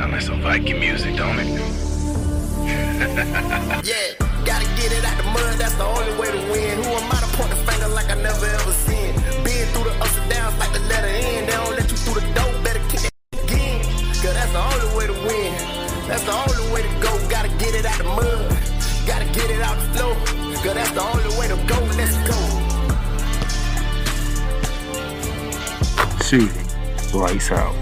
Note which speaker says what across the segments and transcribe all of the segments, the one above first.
Speaker 1: Sound like some Viking music, don't it?
Speaker 2: Yeah, gotta get it out the mud, that's the only way to win. Who am I to point the finger like I never ever seen? Been through the ups and downs like the letter N. They don't let you through the door, better kick that again. Cause that's the only way to win. That's the only way to go. Gotta get it out the mud, gotta get it out the flow. Cause that's the only way to go. Let's go.
Speaker 3: Shooting lights out.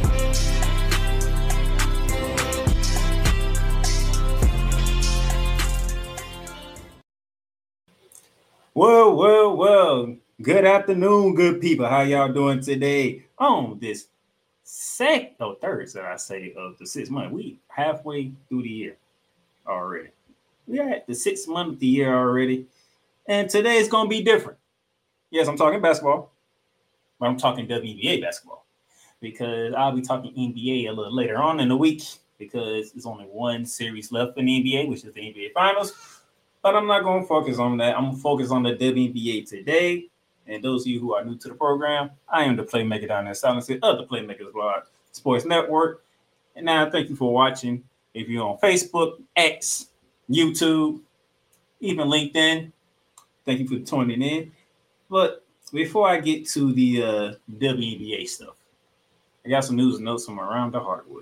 Speaker 4: Well. Good afternoon, good people. How y'all doing today on this third, should I say, of the 6 month? We halfway through the year already. We are at the 6th month of the year already. And today is going to be different. Yes, I'm talking basketball, but I'm talking WNBA basketball because I'll be talking NBA a little later on in the week because there's only one series left in the NBA, which is the NBA Finals. But I'm not going to focus on that. I'm going to focus on the WNBA today. And those of you who are new to the program, I am the Playmaker down there, Silence of the Playmakers Blog Sports Network. And now thank you for watching. If you're on Facebook, X, YouTube, even LinkedIn, thank you for tuning in. But before I get to the WNBA stuff, I got some news and notes from around the hardwood.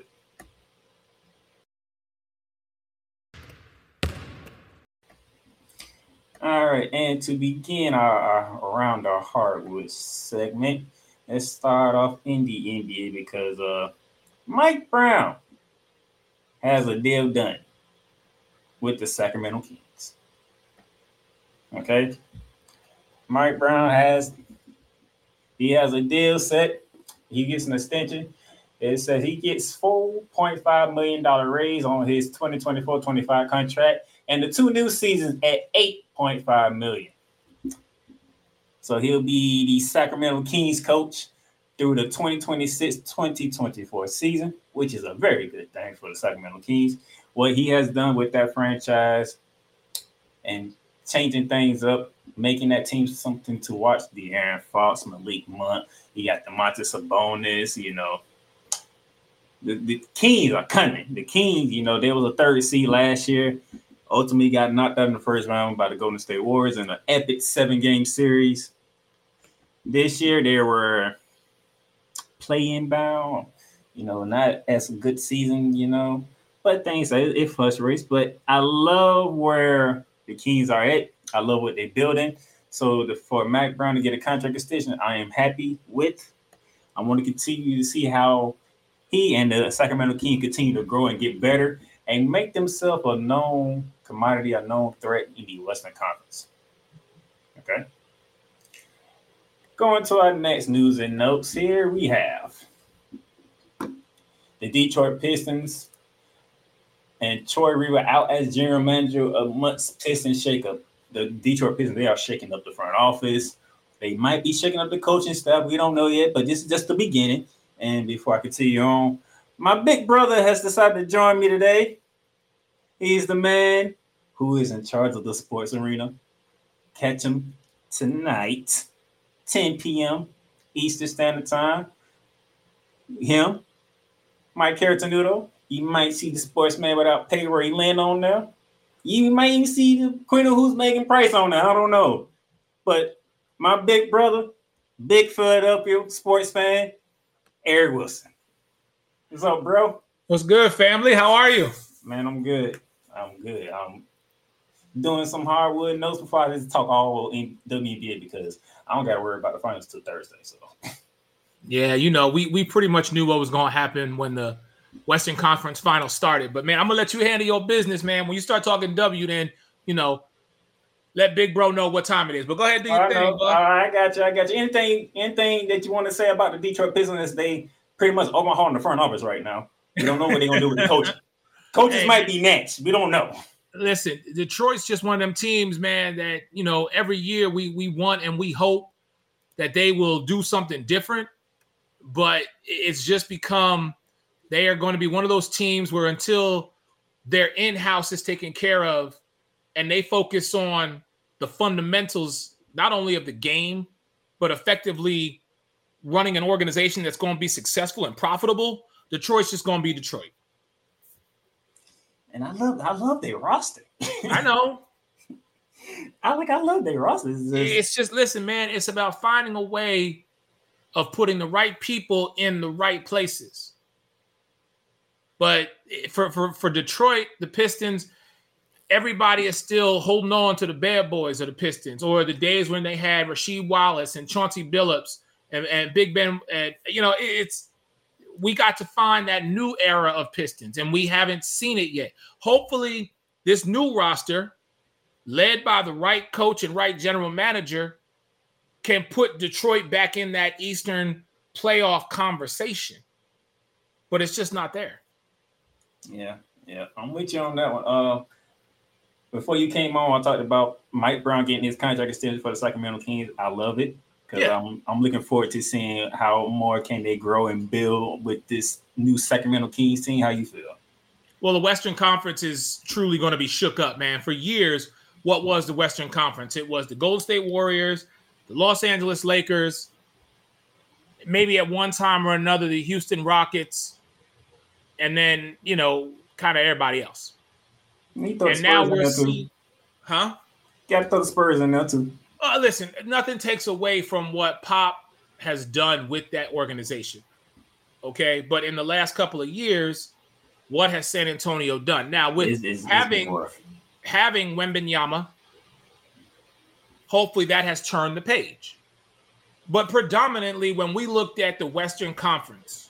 Speaker 4: All right, and to begin our Around the Hardwood segment, let's start off in the NBA because Mike Brown has a deal done with the Sacramento Kings. Okay, Mike Brown has a deal set. He gets an extension. It says he gets $4.5 million raise on his 2024-25 contract and the 2 new seasons at $8.5 million. So he'll be the Sacramento Kings coach through the 2026-2024 season, which is a very good thing for the Sacramento Kings. What he has done with that franchise and changing things up, making that team something to watch. De'Aaron Fox, Malik Monk, you got Domantas Sabonis, The Kings are coming. The Kings, they was a 3rd seed last year. Ultimately got knocked out in the first round by the Golden State Warriors in an epic 7-game series. This year they were play-in bound, not as a good season, but things it fluctuates. But I love where the Kings are at. I love what they're building. So for Mike Brown to get a contract extension, I am happy with. I want to continue to see how he and the Sacramento Kings continue to grow and get better and make themselves a known commodity, a known threat in the Western Conference. Okay. Going to our next news and notes here, we have the Detroit Pistons and Troy Weaver out as general manager amongst Pistons shakeup. The Detroit Pistons, they are shaking up the front office. They might be shaking up the coaching staff. We don't know yet, but this is just the beginning. And before I continue on, my big brother has decided to join me today. He's the man who is in charge of the sports arena. Catch him tonight, 10 p.m. Eastern Standard Time. Him, Mike Caratenuto. You might see the Sportsman Without Pay where he land on there. You might even see the Queen of Who's Making Price on there. I don't know. But my big brother, big Philadelphia sports fan, Eric Wilson. What's up, bro?
Speaker 5: What's good, family? How are you?
Speaker 4: Man, I'm good. I'm doing some hardwood notes before I just talk all in WNBA because I don't got to worry about the finals till Thursday. So,
Speaker 5: yeah, we pretty much knew what was going to happen when the Western Conference Finals started. But, man, I'm going to let you handle your business, man. When you start talking W, then, let Big Bro know what time it is. But go ahead and do your thing, bro.
Speaker 4: All right, I got you. Anything that you want to say about the Detroit Pistons? They pretty much Omaha in the front office right now. We don't know what they're going to do with the coaching. Coaches might be next. We don't know.
Speaker 5: Listen, Detroit's just one of them teams, man, that, every year we want and we hope that they will do something different. But it's just become they are going to be one of those teams where until their in-house is taken care of and they focus on the fundamentals, not only of the game, but effectively running an organization that's going to be successful and profitable, Detroit's just going to be Detroit.
Speaker 4: And I love their roster.
Speaker 5: I know.
Speaker 4: I love their roster.
Speaker 5: It's just, listen, man, it's about finding a way of putting the right people in the right places. But for Detroit, the Pistons, everybody is still holding on to the bad boys of the Pistons, or the days when they had Rasheed Wallace and Chauncey Billups and Big Ben. And, we got to find that new era of Pistons, and we haven't seen it yet. Hopefully, this new roster, led by the right coach and right general manager, can put Detroit back in that Eastern playoff conversation. But it's just not there. Yeah.
Speaker 4: I'm with you on that one. Before you came on, I talked about Mike Brown getting his contract extended for the Sacramento Kings. I love it because I'm looking forward to seeing how more can they grow and build with this new Sacramento Kings team. How you feel?
Speaker 5: Well, the Western Conference is truly going to be shook up, man. For years, what was the Western Conference? It was the Golden State Warriors, the Los Angeles Lakers, maybe at one time or another, the Houston Rockets, and then, kind of everybody else. And now we're seeing,
Speaker 4: Got to throw the Spurs in there too.
Speaker 5: Listen, nothing takes away from what Pop has done with that organization. Okay, but in the last couple of years, what has San Antonio done? Now with having Wembanyama, hopefully that has turned the page. But predominantly, when we looked at the Western Conference,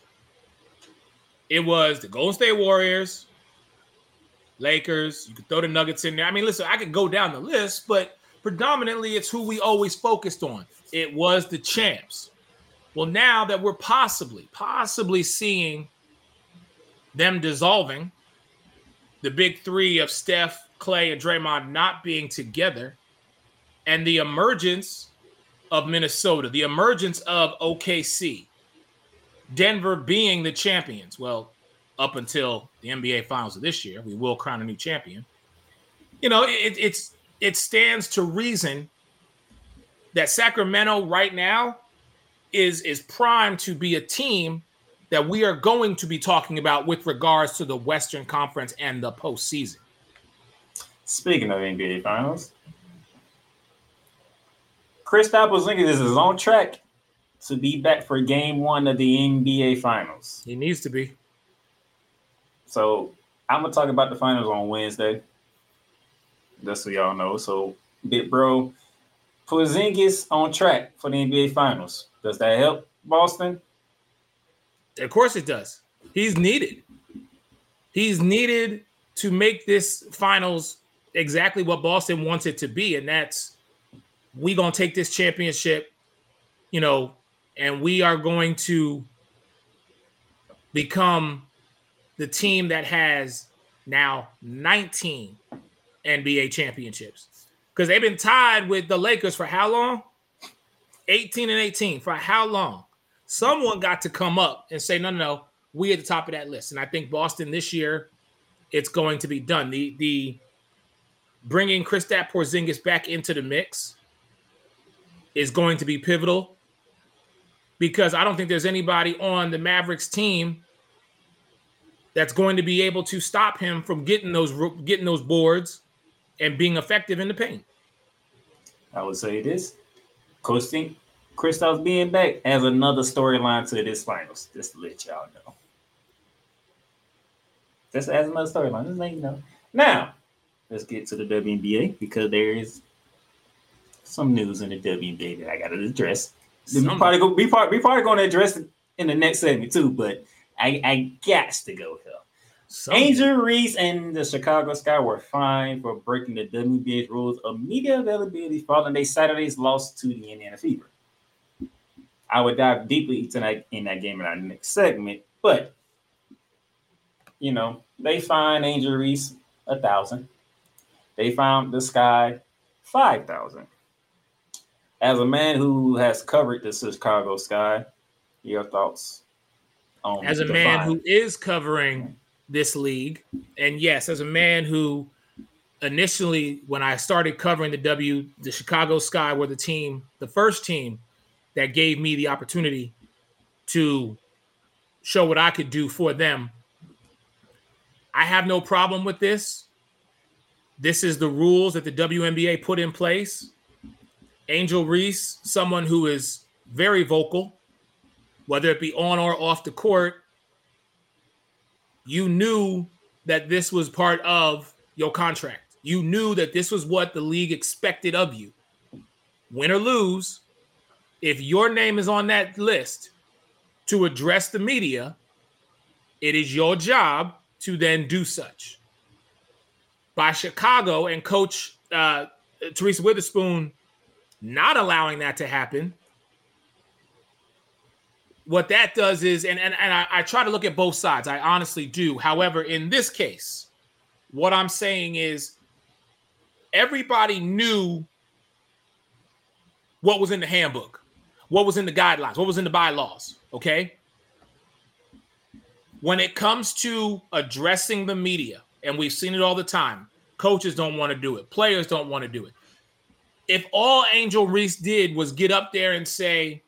Speaker 5: it was the Golden State Warriors, Lakers. You could throw the Nuggets in there. I mean, listen, I could go down the list, but predominantly it's who we always focused on. It was the champs. Well, now that we're possibly seeing them dissolving, the big three of Steph, Clay, and Draymond not being together, and the emergence of Minnesota, the emergence of OKC, Denver being the champions. Well, up until the NBA Finals of this year, we will crown a new champion. It stands to reason that Sacramento right now is primed to be a team that we are going to be talking about with regards to the Western Conference and the postseason.
Speaker 4: Speaking of NBA Finals, Kristaps Porzingis is on track to be back for Game 1 of the NBA Finals.
Speaker 5: He needs to be.
Speaker 4: So I'm going to talk about the finals on Wednesday. Just so y'all know. So, big bro, Porzingis on track for the NBA Finals. Does that help Boston?
Speaker 5: Of course it does. He's needed. He's needed to make this finals exactly what Boston wants it to be. And that's, we going to take this championship, and we are going to become the team that has now 19 NBA championships. Because they've been tied with the Lakers for how long? 18-18. For how long? Someone got to come up and say, no, we at the top of that list. And I think Boston this year, it's going to be done. The bringing Kristaps Porzingis back into the mix is going to be pivotal, because I don't think there's anybody on the Mavericks team that's going to be able to stop him from getting those boards and being effective in the paint.
Speaker 4: I would say this. Kristaps being back adds another storyline to this finals, just to let y'all know. Just adds another storyline. Just let you know. Now, let's get to the WNBA, because there is some news in the WNBA that I got to address. We probably going to address it in the next segment too, but I got to go here. Angel Reese and the Chicago Sky were fined for breaking the WNBA's rules of media availability following their Saturday's loss to the Indiana Fever. I would dive deeply tonight in that game in our next segment, but they fined Angel Reese $1,000. They fined the Sky $5,000. As a man who has covered the Chicago Sky, your thoughts on
Speaker 5: as a man who is covering this league, and yes, as a man who initially, when I started covering the Chicago Sky were the first team that gave me the opportunity to show what I could do for them. I have no problem with this. This is the rules that the WNBA put in place. Angel Reese, someone who is very vocal, whether it be on or off the court, you knew that this was part of your contract. You knew that this was what the league expected of you. Win or lose, if your name is on that list to address the media, it is your job to then do such. By Chicago and Coach Teresa Witherspoon not allowing that to happen, what that does is, and I try to look at both sides. I honestly do. However, in this case, what I'm saying is everybody knew what was in the handbook, what was in the guidelines, what was in the bylaws, okay? When it comes to addressing the media, and we've seen it all the time, coaches don't want to do it. Players don't want to do it. If all Angel Reese did was get up there and say,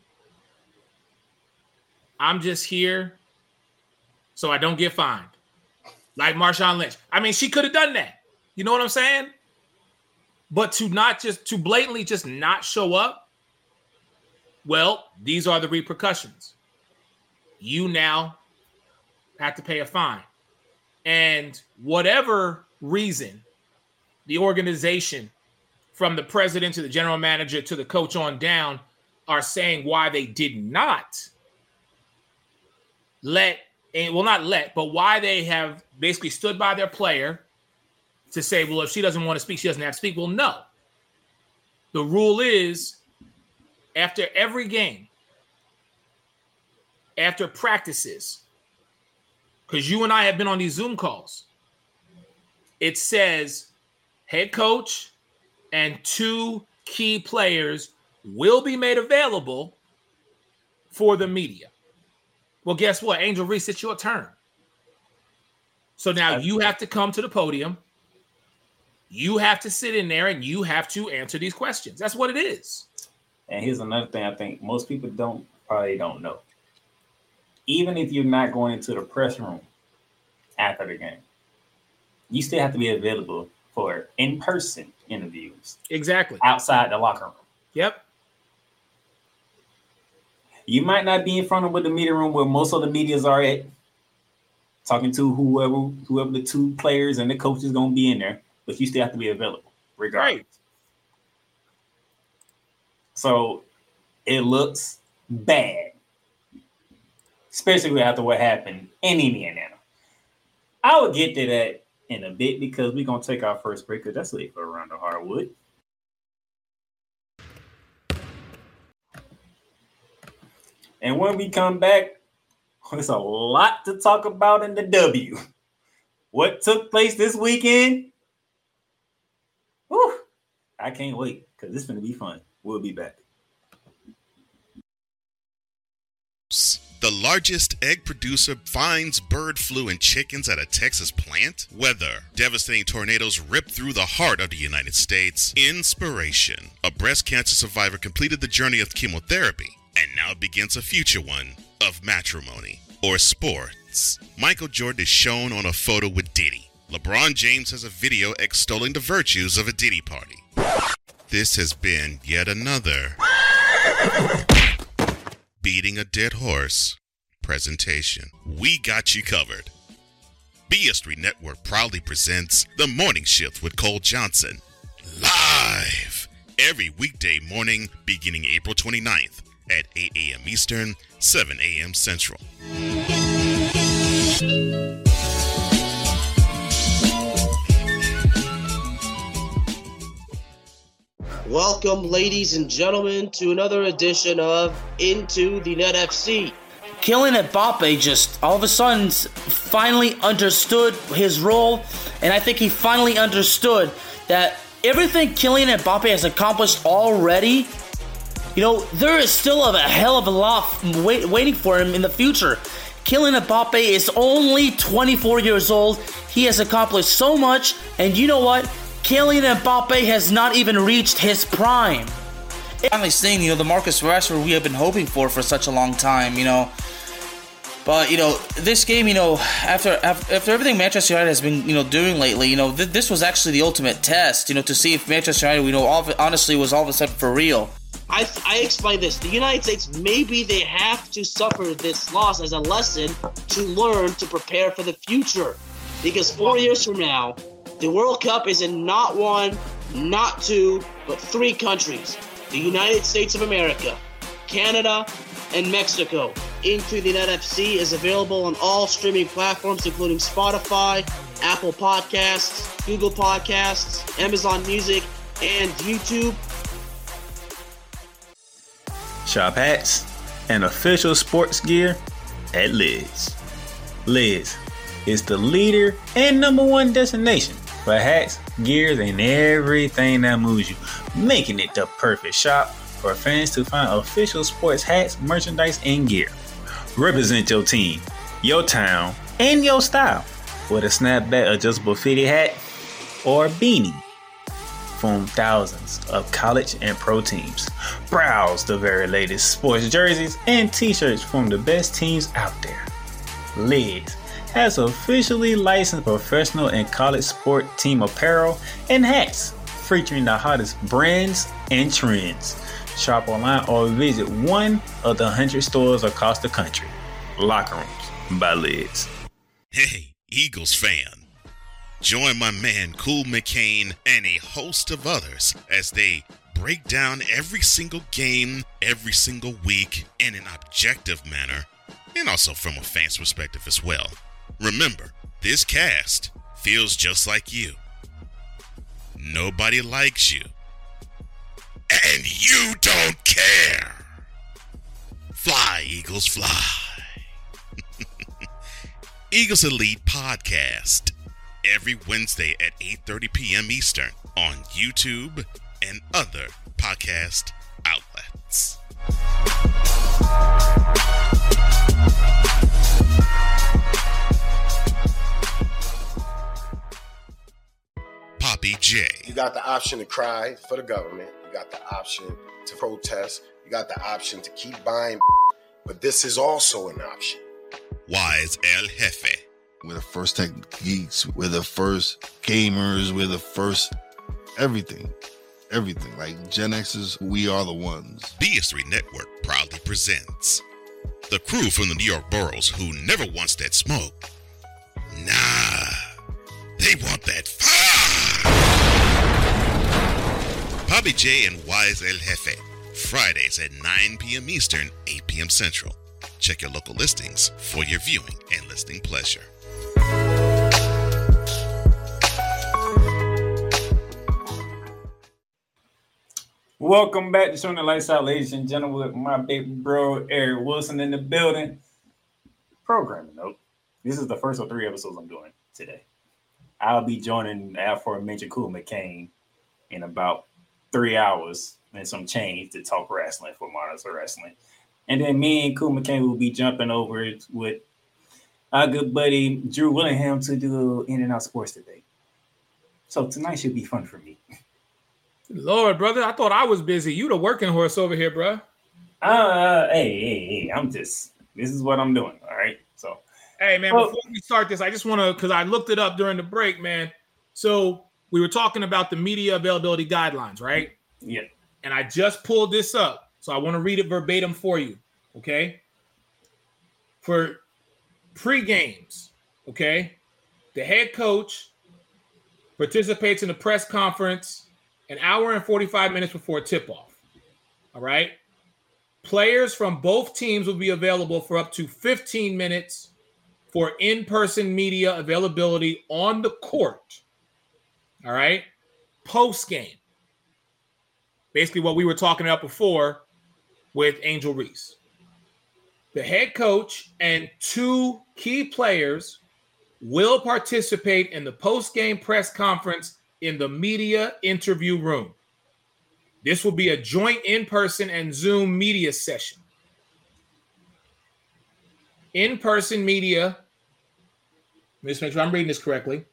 Speaker 5: I'm just here so I don't get fined, like Marshawn Lynch. I mean, she could have done that. You know what I'm saying? But to blatantly just not show up, well, these are the repercussions. You now have to pay a fine. And whatever reason the organization, from the president to the general manager to the coach on down, are saying why they did not but why they have basically stood by their player to say, well, if she doesn't want to speak, she doesn't have to speak. Well, no. The rule is after every game, after practices, because you and I have been on these Zoom calls, it says head coach and 2 key players will be made available for the media. Well, guess what? Angel Reese, it's your turn. So now you have to come to the podium. You have to sit in there and you have to answer these questions. That's what it is.
Speaker 4: And here's another thing I think most people probably don't know. Even if you're not going into the press room after the game, you still have to be available for in-person interviews.
Speaker 5: Exactly.
Speaker 4: Outside the locker room.
Speaker 5: Yep.
Speaker 4: You might not be in front of the media room where most of the medias are at, talking to whoever the 2 players and the coach is going to be in there, but you still have to be available regardless. Right. So it looks bad, especially after what happened in Indiana. I will get to that in a bit because we're going to take our first break because that's late for Around the Hardwood. And when we come back, there's a lot to talk about in the W. What took place this weekend? Whew, I can't wait because it's going to be fun. We'll be back.
Speaker 3: The largest egg producer finds bird flu in chickens at a Texas plant. Weather. Devastating tornadoes rip through the heart of the United States. Inspiration. A breast cancer survivor completed the journey of chemotherapy, and now begins a future one of matrimony or sports. Michael Jordan is shown on a photo with Diddy. LeBron James has a video extolling the virtues of a Diddy party. This has been yet another Beating a Dead Horse presentation. We got you covered. BS3 Network proudly presents The Morning Shift with Cole Johnson. Live every weekday morning beginning April 29th at 8 a.m. Eastern, 7 a.m. Central.
Speaker 6: Welcome, ladies and gentlemen, to another edition of Into the Net FC.
Speaker 7: Kylian Mbappe just all of a sudden finally understood his role, and I think he finally understood that everything Kylian Mbappe has accomplished already, there is still a hell of a lot waiting for him in the future. Kylian Mbappe is only 24 years old. He has accomplished so much, and you know what? Kylian Mbappe has not even reached his prime. Finally seeing, the Marcus Rashford we have been hoping for such a long time, But, this game, after everything Manchester United has been, doing lately, this was actually the ultimate test, to see if Manchester United, honestly was all of a sudden for real.
Speaker 6: I explained this. The United States, maybe they have to suffer this loss as a lesson to learn to prepare for the future. Because 4 years from now, the World Cup is in not 1, not 2, but 3 countries. The United States of America, Canada, and Mexico. Into the Net FC is available on all streaming platforms, including Spotify, Apple Podcasts, Google Podcasts, Amazon Music, and YouTube.
Speaker 8: Shop hats and official sports gear at Lids. Lids is the leader and #1 destination for hats, gears, and everything that moves you, making it the perfect shop for fans to find official sports hats, merchandise, and gear. Represent your team, your town, and your style with a snapback adjustable fitted hat or beanie from thousands of college and pro teams. Browse the very latest sports jerseys and t-shirts from the best teams out there. Lids has officially licensed professional and college sport team apparel and hats featuring the hottest brands and trends. Shop online or visit one of the 100 stores across the country. Locker Rooms by Lids.
Speaker 3: Hey, Eagles fan. Join my man Cool McCain and a host of others as they break down every single game, every single week in an objective manner, and also from a fan's perspective as well. Remember, this cast feels just like you. Nobody likes you. And you don't care. Fly, Eagles, fly. Eagles Elite Podcast. Every Wednesday at 8:30 p.m. Eastern on YouTube and other podcast outlets. Poppy J.
Speaker 9: You got the option to cry for the government. You got the option to protest. You got the option to keep buying, but this is also an option.
Speaker 3: Wise El Jefe.
Speaker 10: We're the first tech geeks. We're the first gamers. We're the first everything. Everything. Like Gen X's, we are the ones.
Speaker 3: BS3 Network proudly presents the crew from the New York boroughs who never wants that smoke. Nah, they want that fire. Poppy J and Wise El Jefe. Fridays at 9 p.m. Eastern, 8 p.m. Central. Check your local listings for your viewing and listening pleasure.
Speaker 4: Welcome back to Showing the Lights Out, ladies and gentlemen, with my big bro Eric Wilson in the building. Programming note: this is the first of 3 episodes I'm doing today. I'll be joining the aforementioned Cool McCain in about 3 hours and some change to talk wrestling for Monitor Wrestling. And then me and Cool McCain will be jumping over it with our good buddy Drew Willingham to do In and Out Sports today. So tonight should be fun for me.
Speaker 5: Lord, brother, I thought I was busy. You the working horse over here, bro.
Speaker 4: Hey, this is what I'm doing, all right? So,
Speaker 5: hey, man, before we start this, I just want to, because I looked it up during the break, man. So we were talking about the media availability guidelines, right?
Speaker 4: Yeah.
Speaker 5: And I just pulled this up, so I want to read it verbatim for you, okay? For pre-games, okay, the head coach participates in the press conference an hour and 45 minutes before tip-off, all right? Players from both teams will be available for up to 15 minutes for in-person media availability on the court, all right? Post-game. Basically what we were talking about before with Angel Reese. The head coach and 2 key players will participate in the post-game press conference in the media interview room. This will be a joint in-person and Zoom media session. In-person media, let me just make sure I'm reading this correctly.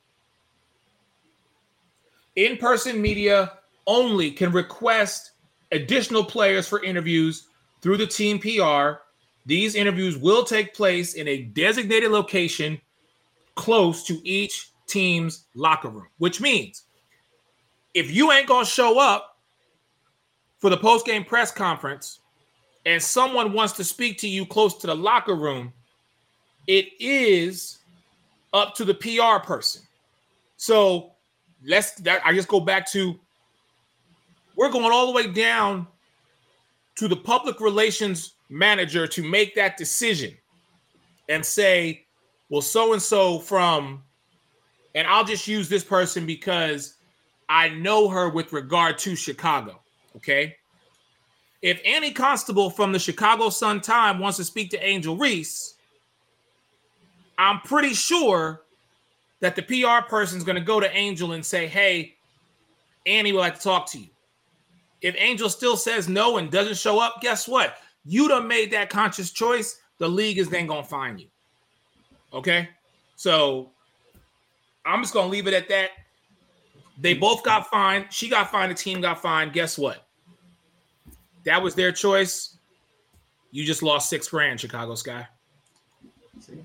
Speaker 5: In-person media only can request additional players for interviews through the team PR These interviews will take place in a designated location close to each team's locker room, which means if you ain't going to show up for the post-game press conference and someone wants to speak to you close to the locker room, it is up to the PR person. So I just go back to, we're going all the way down to the public relations manager to make that decision and say, well, so-and-so from, and I'll just use this person because I know her with regard to Chicago, okay? If Annie Constable from the Chicago Sun-Times wants to speak to Angel Reese, I'm pretty sure that the PR person is going to go to Angel and say, hey, Annie would like to talk to you. If Angel still says no and doesn't show up, guess what? You done made that conscious choice. The league is then going to fine you. Okay? So I'm just going to leave it at that. They both got fined. She got fined. The team got fined. Guess what? That was their choice. You just lost $6,000, Chicago Sky.
Speaker 4: See?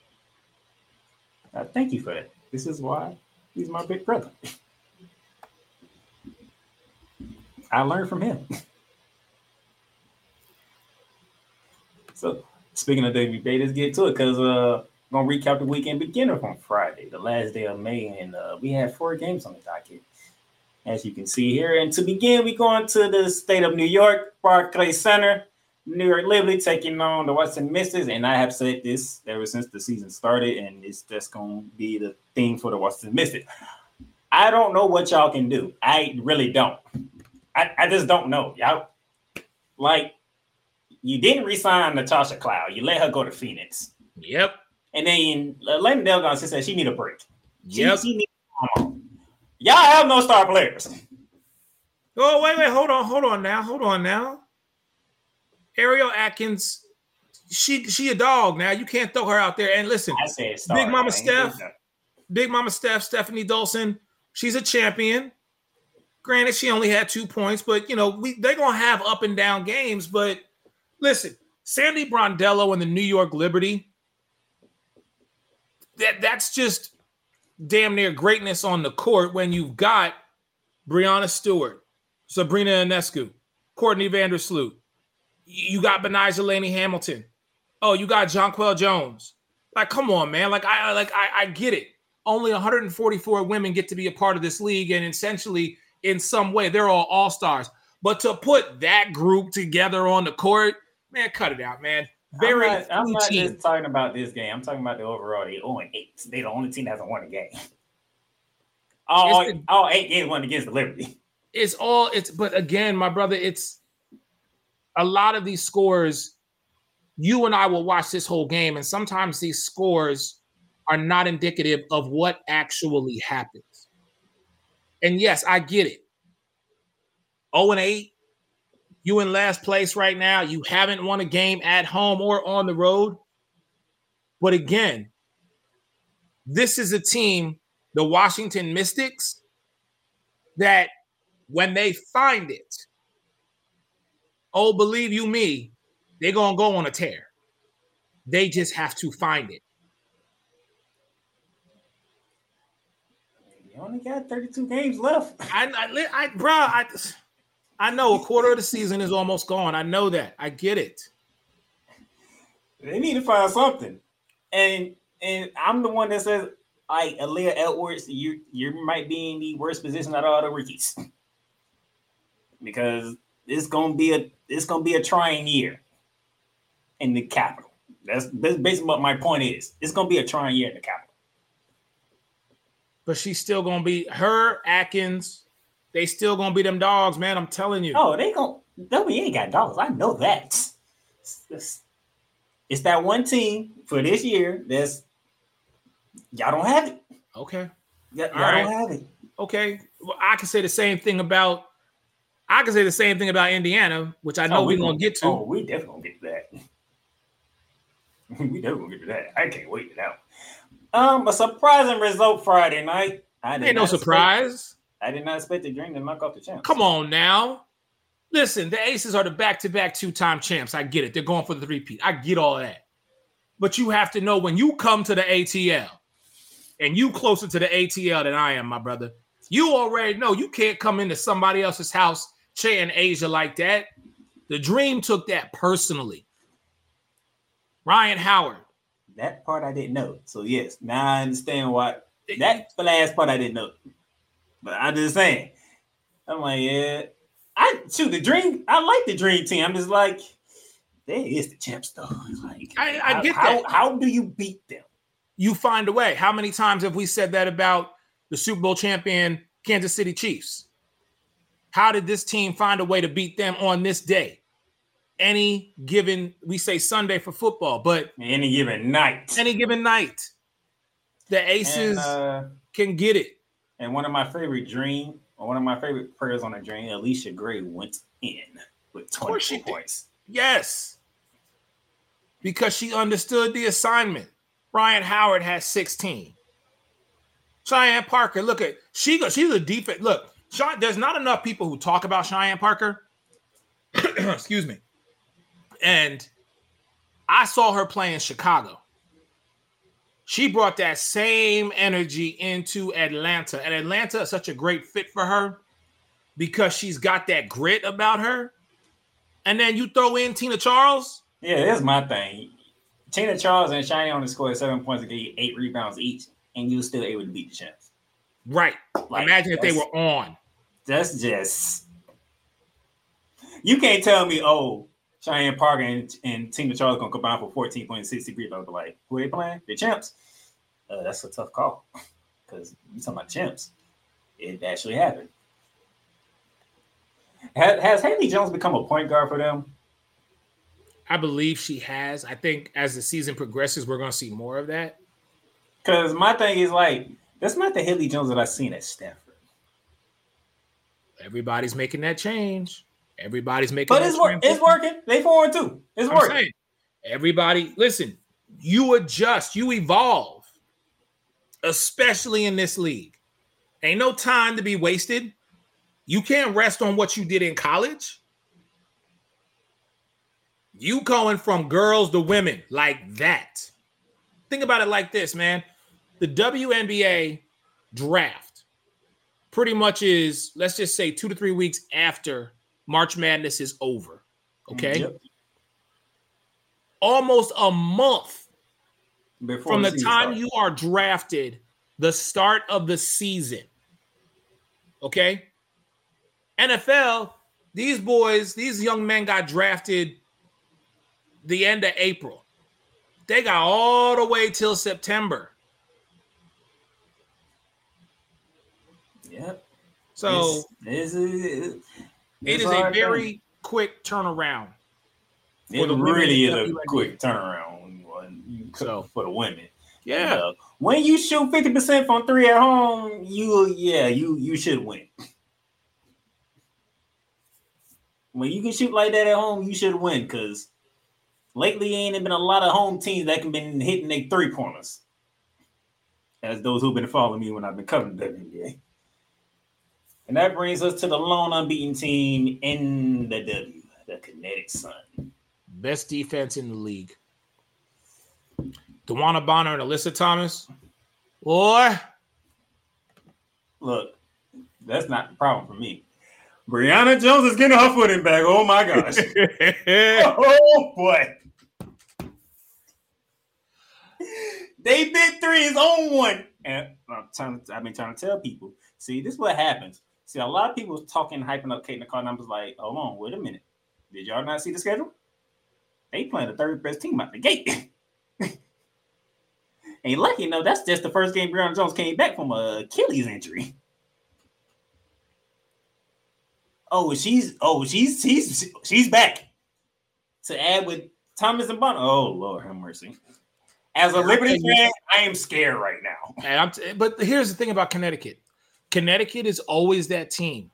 Speaker 4: Thank you for that. This is why he's my big brother. I learned from him. So, speaking of WBA, let's get to it because I'm going to recap the weekend beginner on Friday, the last day of May, and we had 4 games on the docket, as you can see here. And to begin, we're going to the state of New York, Barclays Center, New York Liberty taking on the Washington Mystics, and I have said this ever since the season started, and it's just going to be the theme for the Washington Mystics. I don't know what y'all can do. I really don't. I just don't know. Y'all, like, you didn't re-sign Natasha Cloud. You let her go to Phoenix.
Speaker 5: Yep.
Speaker 4: And then Lena Delgado said she need a break.
Speaker 5: Yep.
Speaker 4: She need y'all have no star players.
Speaker 5: Oh, wait, hold on now. Ariel Atkins, she a dog now. You can't throw her out there. And listen,
Speaker 4: I said star,
Speaker 5: Big Mama Steph, Stephanie Dolson, she's a champion. Granted, she only had 2 points, but, you know, they're going to have up and down games. But listen, Sandy Brondello and the New York Liberty, that's just damn near greatness on the court when you've got Brianna Stewart, Sabrina Ionescu, Courtney Vandersloot. You got Benijah Laney Hamilton. Oh, you got Jonquel Jones. Like, come on, man. I get it. Only 144 women get to be a part of this league, and essentially, in some way, they're all stars. But to put that group together on the court, man, cut it out, man.
Speaker 4: I'm not just talking about this game. I'm talking about the overall. They 0-8. They're the only team that hasn't won a game. All 8 games won against the Liberty.
Speaker 5: But again, my brother, it's a lot of these scores. You and I will watch this whole game, and sometimes these scores are not indicative of what actually happens. And yes, I get it. 0-8. You in last place right now. You haven't won a game at home or on the road. But again, this is a team, the Washington Mystics, that when they find it, oh, believe you me, they're going to go on a tear. They just have to find it.
Speaker 4: You only got 32 games left.
Speaker 5: I know a quarter of the season is almost gone. I know that. I get it.
Speaker 4: They need to find something. And I'm the one that says, Aaliyah Edwards, you might be in the worst position out of all the rookies. Because it's gonna be a trying year in the Capitol. That's basically what my point is. It's gonna be a trying year in the Capitol.
Speaker 5: But she's still gonna be her, Atkins. They still gonna be them dogs, man. I'm telling you.
Speaker 4: Oh, we ain't got dogs. I know that. It's that one team for this year that's y'all don't have it.
Speaker 5: Okay.
Speaker 4: Y'all don't have it.
Speaker 5: Okay. Well, I can say the same thing about Indiana, which I know we're gonna get to.
Speaker 4: Oh, we definitely gonna get to that. We definitely gonna get to that. I can't wait to that. A surprising result Friday night.
Speaker 5: Ain't no surprise.
Speaker 4: I did not expect the Dream to knock off the champs.
Speaker 5: Come on now. Listen, the Aces are the back-to-back two-time champs. I get it. They're going for the three-peat. I get all that. But you have to know when you come to the ATL, and you closer to the ATL than I am, my brother, you already know you can't come into somebody else's house chanting Asia like that. The Dream took that personally. Ryan Howard.
Speaker 4: That part I didn't know. So, yes, now I understand why. That's the last part I didn't know. But I'm just saying. I'm like, yeah. The Dream, I like the Dream team. I'm just like, there is the champs, though. Like,
Speaker 5: I get that.
Speaker 4: How do you beat them?
Speaker 5: You find a way. How many times have we said that about the Super Bowl champion Kansas City Chiefs? How did this team find a way to beat them on this day? Any given, we say Sunday for football, but
Speaker 4: any given night.
Speaker 5: The Aces can get it.
Speaker 4: And one of my favorite prayers on a Dream, Alicia Gray went in with 24 points.
Speaker 5: Yes. Because she understood the assignment. Ryan Howard has 16. Cheyenne Parker, look at she's a defense. Look, there's not enough people who talk about Cheyenne Parker. Excuse me. And I saw her play in Chicago. She brought that same energy into Atlanta. And Atlanta is such a great fit for her because she's got that grit about her. And then you throw in Tina Charles.
Speaker 4: Yeah, that's my thing. Tina Charles and Cheyenne only scored 7 points and gave 8 rebounds each, and you were still able to beat the champs.
Speaker 5: Right. Like, imagine if they were on.
Speaker 4: That's just... You can't tell me, Cheyenne Parker and Tina Charles going to combine for 14 points, 60 rebounds. But like, who are they playing? The champs. That's a tough call because you're talking about champs. It actually happened. Has Haley Jones become a point guard for them?
Speaker 5: I believe she has. I think as the season progresses, we're going to see more of that.
Speaker 4: Because my thing is like, that's not the Haley Jones that I've seen at Stanford.
Speaker 5: Everybody's making that change. Everybody's making
Speaker 4: but it's working. They 4-2. It's working.
Speaker 5: Saying, everybody, listen, you adjust, you evolve, especially in this league. Ain't no time to be wasted. You can't rest on what you did in college. You going from girls to women like that. Think about it like this, man. The WNBA draft pretty much is, let's just say 2 to 3 weeks after March Madness is over. Okay. Yep. Almost a month from the time you are drafted, the start of the season. Okay. NFL, these young men got drafted the end of April. They got all the way till September.
Speaker 4: Yep.
Speaker 5: So
Speaker 4: it
Speaker 5: is a very quick turnaround.
Speaker 4: It really is a quick turnaround for the women.
Speaker 5: Yeah.
Speaker 4: When you shoot 50% from 3 at home, you should win. When you can shoot like that at home, you should win because lately ain't been a lot of home teams that can been hitting their 3-pointers. As those who've been following me when I've been covering the WNBA. And that brings us to the lone unbeaten team in the W, the Kinetic Sun.
Speaker 5: Best defense in the league. DeWanna Bonner and Alyssa Thomas. Boy.
Speaker 4: Look, that's not the problem for me. Brianna Jones is getting her footing back. Oh, my gosh. Oh, boy. They big threes on one. And I've been trying to tell people, see, this is what happens. See, a lot of people talking, hyping up Kate McCall numbers like, hold on, wait a minute. Did y'all not see the schedule? They playing the third best team out the gate. Ain't lucky enough, that's just the first game Brianna Jones came back from a Achilles injury. She's back. To add with Thomas and Bonner. Oh, Lord have mercy. As a Liberty fan, I am scared right now.
Speaker 5: But here's the thing about Connecticut. Connecticut is always that team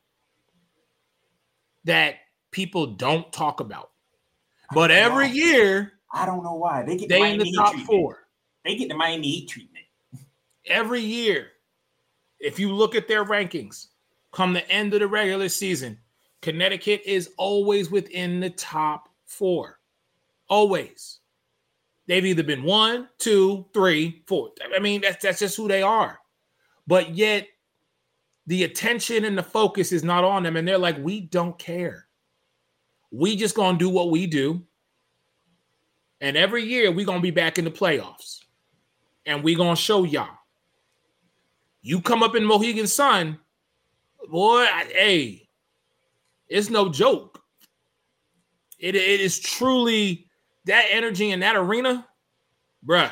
Speaker 5: that people don't talk about. But every year,
Speaker 4: I don't know why. They
Speaker 5: in the top 4.
Speaker 4: They get the Miami Heat treatment.
Speaker 5: Every year, if you look at their rankings, come the end of the regular season, Connecticut is always within the top 4. Always. They've either been 1, 2, 3, 4. I mean, that's just who they are. But yet, the attention and the focus is not on them. And they're like, we don't care. We just going to do what we do. And every year, we're going to be back in the playoffs. And we're going to show y'all. You come up in Mohegan Sun, boy, hey, it's no joke. It is truly that energy in that arena, bruh.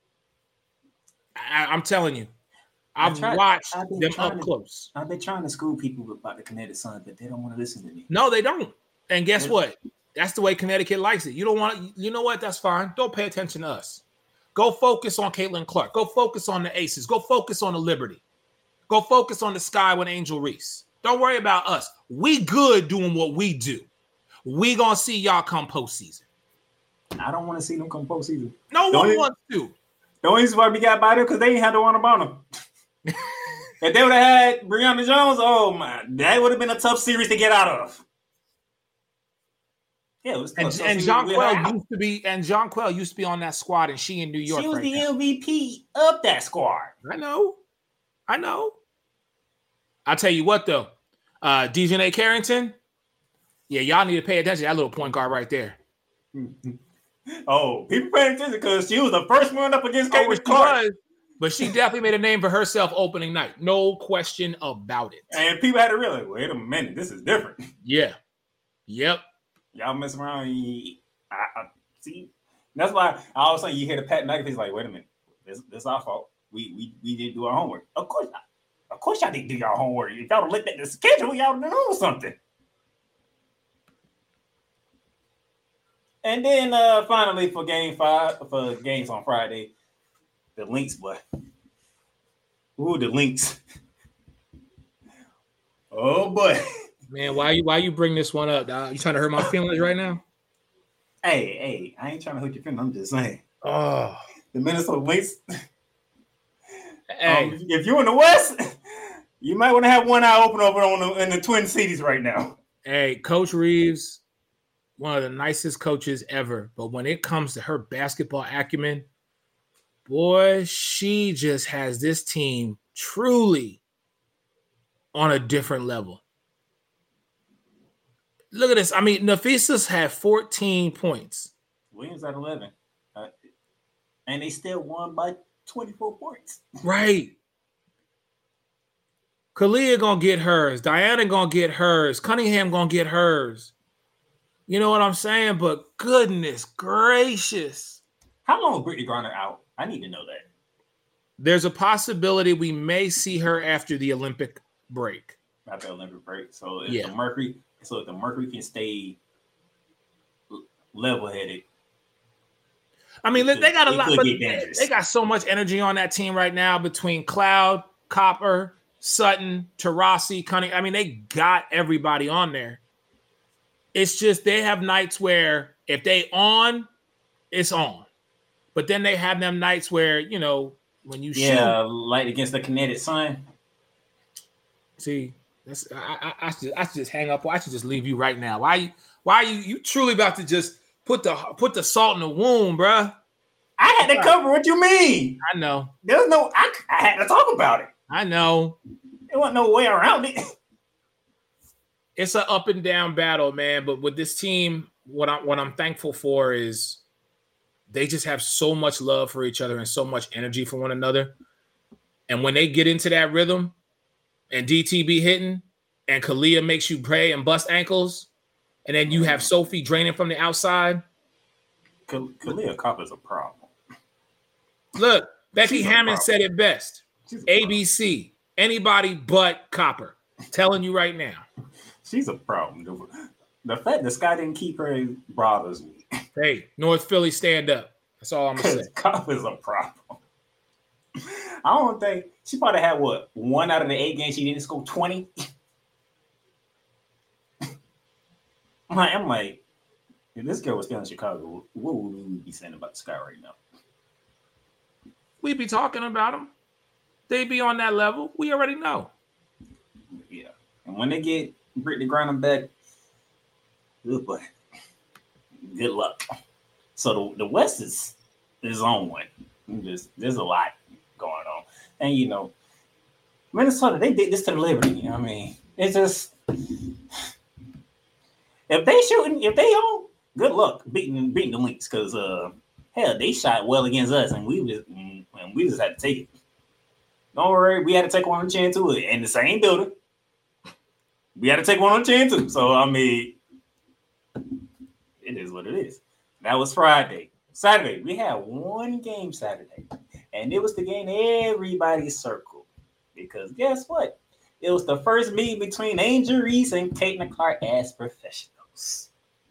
Speaker 5: I'm telling you, I've watched them up close.
Speaker 4: I've been trying to school people about the Connecticut Sun, but they don't want to listen to me.
Speaker 5: No, they don't. And guess what? That's the way Connecticut likes it. You don't want to, you know what? That's fine. Don't pay attention to us. Go focus on Caitlin Clark. Go focus on the Aces. Go focus on the Liberty. Go focus on the Sky with Angel Reese. Don't worry about us. We good doing what we do. We gonna see y'all come postseason.
Speaker 4: I don't want to see them come postseason.
Speaker 5: No one wants to.
Speaker 4: The only reason why we got by there because they ain't had the one about them. If they would have had Brianna Jones, oh my, that would have been a tough series to get out of. Yeah, it was tough.
Speaker 5: And Jonquel used to be on that squad, and she in New York.
Speaker 4: She was
Speaker 5: right
Speaker 4: the
Speaker 5: now.
Speaker 4: MVP of that squad.
Speaker 5: I know. I'll tell you what though, Dejanay Carrington. Yeah, y'all need to pay attention to that little point guard right there.
Speaker 4: Oh, people paying attention because she was the first one up against Caitlin Clark.
Speaker 5: But she definitely made a name for herself opening night. No question about it.
Speaker 4: And people had to realize, wait a minute, this is different.
Speaker 5: Yeah. Yep.
Speaker 4: Y'all mess around. I see. That's why all of a sudden you hear the Pat McAfee's like, wait a minute, this our fault. We didn't do our homework. Of course y'all didn't do your homework. If y'all looked at the schedule, y'all would have known something. And then finally for Game 5, for games on Friday, the Lynx, boy. Ooh, the Lynx. Oh boy.
Speaker 5: Man, why you bring this one up, dog? You trying to hurt my feelings right now?
Speaker 4: Hey, I ain't trying to hurt your feelings. I'm just saying.
Speaker 5: Oh,
Speaker 4: the Minnesota Lynx.
Speaker 5: Hey.
Speaker 4: If you're in the West, you might want to have one eye open over in the Twin Cities right now.
Speaker 5: Hey, Coach Reeves, one of the nicest coaches ever. But when it comes to her basketball acumen, boy, she just has this team truly on a different level. Look at this. I mean, Nephesus had 14 points.
Speaker 4: Williams at 11. And they still won by 24 points.
Speaker 5: Right. Kalia gonna get hers. Diana gonna get hers. Cunningham gonna get hers. You know what I'm saying? But goodness gracious.
Speaker 4: How long is Brittany Griner out? I need to know that.
Speaker 5: There's a possibility we may see her after the Olympic break.
Speaker 4: After the Olympic break. So if the Mercury can stay level-headed.
Speaker 5: I mean, they got a lot, but they got so much energy on that team right now between Cloud, Copper, Sutton, Taurasi, Cunningham. I mean, they got everybody on there. It's just they have nights where if they on, it's on. But then they have them nights where, you know, when you shoot.
Speaker 4: Yeah, like against the Connecticut Sun.
Speaker 5: See, that's I should just hang up. I should just leave you right now. Why are you truly about to just put the salt in the wound, bruh?
Speaker 4: I had to cover what you mean.
Speaker 5: I know.
Speaker 4: There's no I had to talk about it.
Speaker 5: I know.
Speaker 4: There wasn't no way around it.
Speaker 5: It's an up and down battle, man. But with this team, what I'm thankful for is they just have so much love for each other and so much energy for one another. And when they get into that rhythm and DTB hitting and Kalia makes you pray and bust ankles, and then you have Sophie draining from the outside.
Speaker 4: Kalia Copper's a problem.
Speaker 5: Look, Becky Hammond said it best. ABC, anybody but Copper. I'm telling you right now.
Speaker 4: She's a problem. The fact that Sky didn't keep her bothers me.
Speaker 5: Hey, North Philly, stand up. That's all I'm going to say.
Speaker 4: Copper's a problem. I don't think she probably had 1 out of the 8 games she didn't score 20. I'm like, if this girl was still in Chicago, what would we be saying about Sky right now?
Speaker 5: We'd be talking about them. They'd be on that level. We already know.
Speaker 4: Yeah. And when they get Brittany Griner back Good, but good luck. So the West is on one. There's a lot going on, and you know, Minnesota, they did this to the Liberty. I mean, it's just if they own, good luck beating the Lynx because hell, they shot well against us, and we just had to take it. Don't worry, we had to take one on the chin too, in the same building. We had to take one on the chin too. So I mean, it is what it is. That was Friday. Saturday, we had one game Saturday, and it was the game everybody circled because guess what? It was the first meeting between Angel Reese and Caitlin Clark as professionals.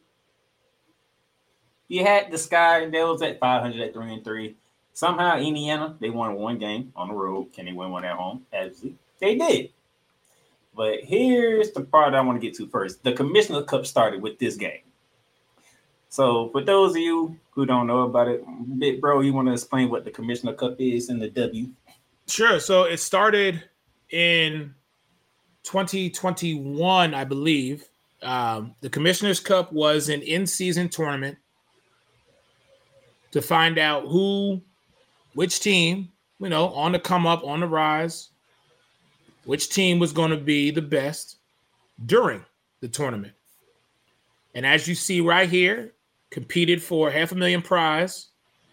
Speaker 4: You had the Sky, and they was at 500 at 3-3. Somehow, Indiana, they won one game on the road. Can they win one at home? Absolutely. They did. But here's the part I want to get to first. The Commissioner Cup started with this game. So for those of you who don't know about it, Big Bro, you want to explain what the Commissioner Cup is in the W?
Speaker 5: Sure. So it started in 2021, I believe. The Commissioner's Cup was an in-season tournament to find out which team, you know, on the come up, on the rise, which team was going to be the best during the tournament. And as you see right here, competed for $500,000 prize.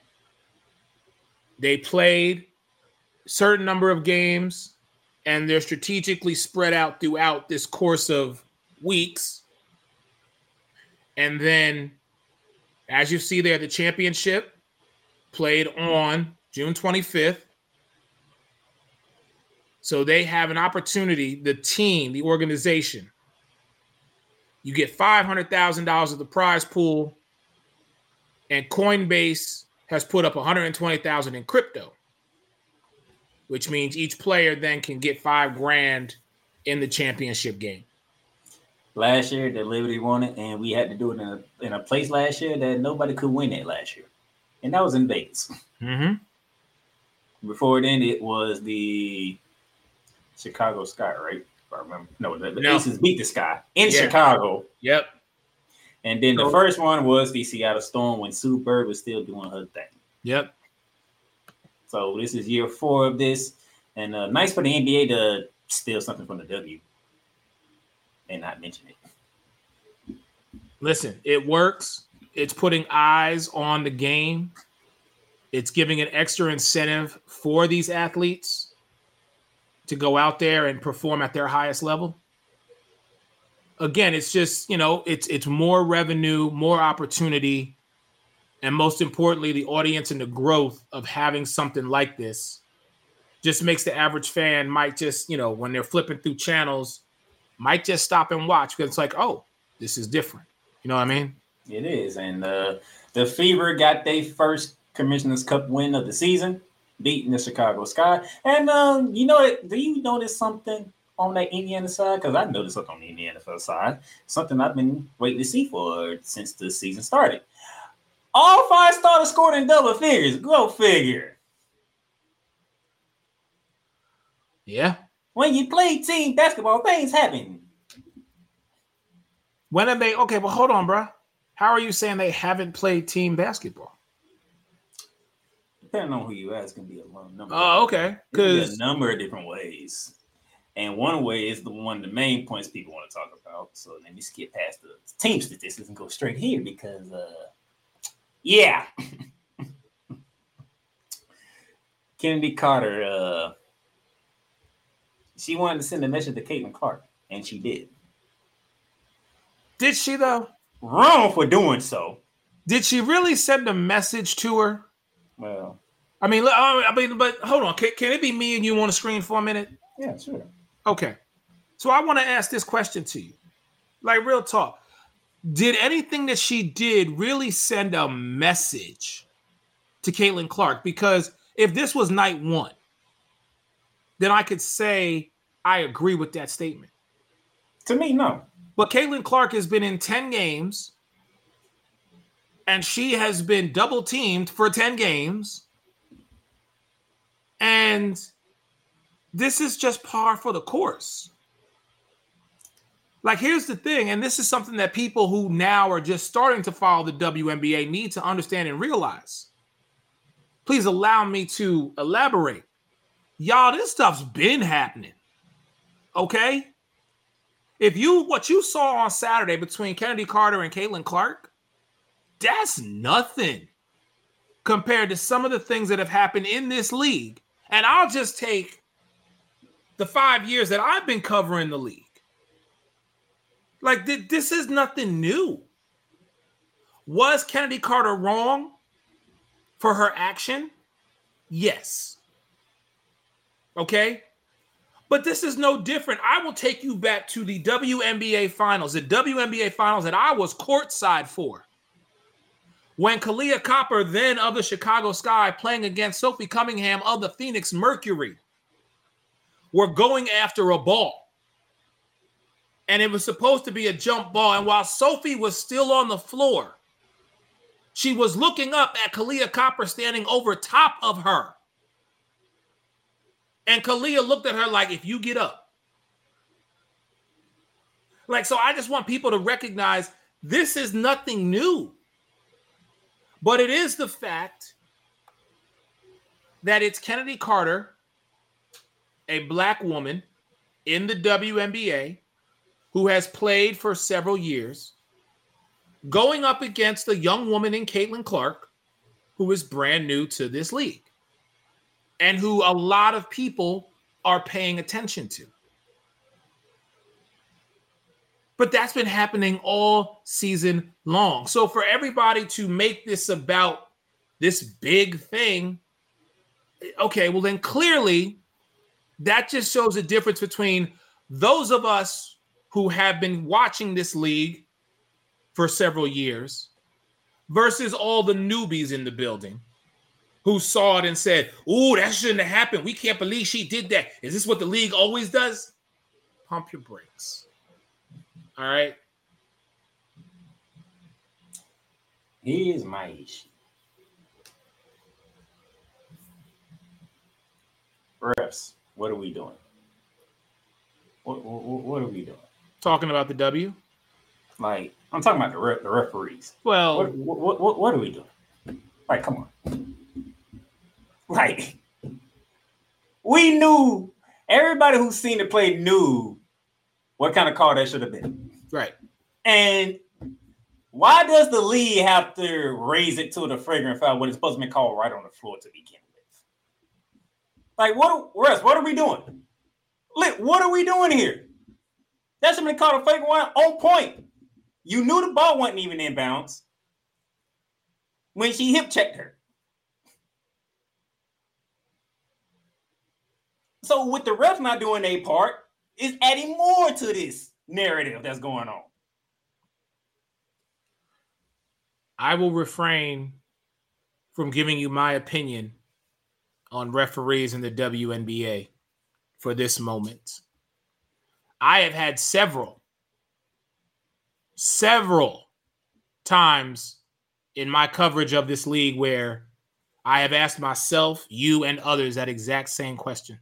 Speaker 5: They played a certain number of games, and they're strategically spread out throughout this course of weeks. And then, as you see there, the championship played on June 25th. So they have an opportunity, the team, the organization. You get $500,000 of the prize pool, and Coinbase has put up $120,000 in crypto, which means each player then can get $5,000 in the championship game.
Speaker 4: Last year, the Liberty won it, and we had to do it in a place last year that nobody could win it last year, and that was in Vegas.
Speaker 5: Mm-hmm.
Speaker 4: Before then, it was the Chicago Sky, right? If I remember. No, the Aces beat the Sky in Chicago.
Speaker 5: Yep.
Speaker 4: And then the first one was the Seattle Storm when Sue Bird was still doing her thing.
Speaker 5: Yep.
Speaker 4: So this is year 4 of this. And nice for the NBA to steal something from the W and not mention it.
Speaker 5: Listen, it works. It's putting eyes on the game. It's giving an extra incentive for these athletes to go out there and perform at their highest level. Again, it's just, you know, it's more revenue, more opportunity, and most importantly, the audience and the growth of having something like this just makes the average fan might just, you know, when they're flipping through channels, might just stop and watch because it's like, oh, this is different. You know what I mean?
Speaker 4: It is. And the Fever got their first Commissioner's Cup win of the season, beating the Chicago Sky. And, you know, do you notice something on that Indiana side? Because I noticed something on the Indiana side. Something I've been waiting to see for since the season started. All 5 starters scored in double figures. Go figure.
Speaker 5: Yeah.
Speaker 4: When you play team basketball, things happen.
Speaker 5: When have they? Okay, well, hold on, bro. How are you saying they haven't played team basketball?
Speaker 4: Depending on who you ask, can be a number.
Speaker 5: Oh, okay.
Speaker 4: Because a number of different ways. And one way is one of the main points people want to talk about. So let me skip past the team statistics and go straight here because, yeah. Kennedy Carter, she wanted to send a message to Caitlin Clark, and she did.
Speaker 5: Did she, though?
Speaker 4: Wrong for doing so.
Speaker 5: Did she really send a message to her?
Speaker 4: Well,
Speaker 5: I mean, but hold on. Can it be me and you on the screen for a minute?
Speaker 4: Yeah, sure.
Speaker 5: Okay. So I want to ask this question to you. Like, real talk. Did anything that she did really send a message to Caitlin Clark? Because if this was night 1, then I could say I agree with that statement.
Speaker 4: To me, no.
Speaker 5: But Caitlin Clark has been in 10 games, and she has been double teamed for 10 games. And this is just par for the course. Like, here's the thing, and this is something that people who now are just starting to follow the WNBA need to understand and realize. Please allow me to elaborate. Y'all, this stuff's been happening. Okay? What you saw on Saturday between Kennedy Carter and Caitlin Clark, that's nothing compared to some of the things that have happened in this league. And I'll just take the 5 years that I've been covering the league. Like, this is nothing new. Was Kennedy Carter wrong for her action? Yes. Okay? But this is no different. I will take you back to the WNBA Finals, the WNBA Finals that I was courtside for. When Kahleah Copper, then of the Chicago Sky, playing against Sophie Cunningham of the Phoenix Mercury, were going after a ball. And it was supposed to be a jump ball. And while Sophie was still on the floor, she was looking up at Kahleah Copper standing over top of her. And Kahleah looked at her like, if you get up. Like, so I just want people to recognize this is nothing new. But it is the fact that it's Kennedy Carter, a black woman in the WNBA who has played for several years, going up against a young woman in Caitlin Clark, who is brand new to this league and who a lot of people are paying attention to. But that's been happening all season long. So for everybody to make this about this big thing, okay, well then clearly that just shows a difference between those of us who have been watching this league for several years versus all the newbies in the building who saw it and said, ooh, that shouldn't have happened. We can't believe she did that. Is this what the league always does? Pump your brakes. All right.
Speaker 4: Here's my issue. Refs, what are we doing? What are we doing?
Speaker 5: Talking about the W?
Speaker 4: Like, I'm talking about the referees.
Speaker 5: Well,
Speaker 4: what are we doing? Like, come on. Like, we knew, everybody who's seen the play knew what kind of call that should have been.
Speaker 5: Right.
Speaker 4: And why does the league have to raise it to the flagrant foul when it's supposed to be called right on the floor to begin with? Like, what are we doing? What are we doing here? That should have been called a flagrant one on point. You knew the ball wasn't even in bounds when she hip checked her. So with the refs not doing their part, it's adding more to this narrative that's going on.
Speaker 5: I will refrain from giving you my opinion on referees in the WNBA for this moment. I have had several times in my coverage of this league where I have asked myself, you, and others that exact same question.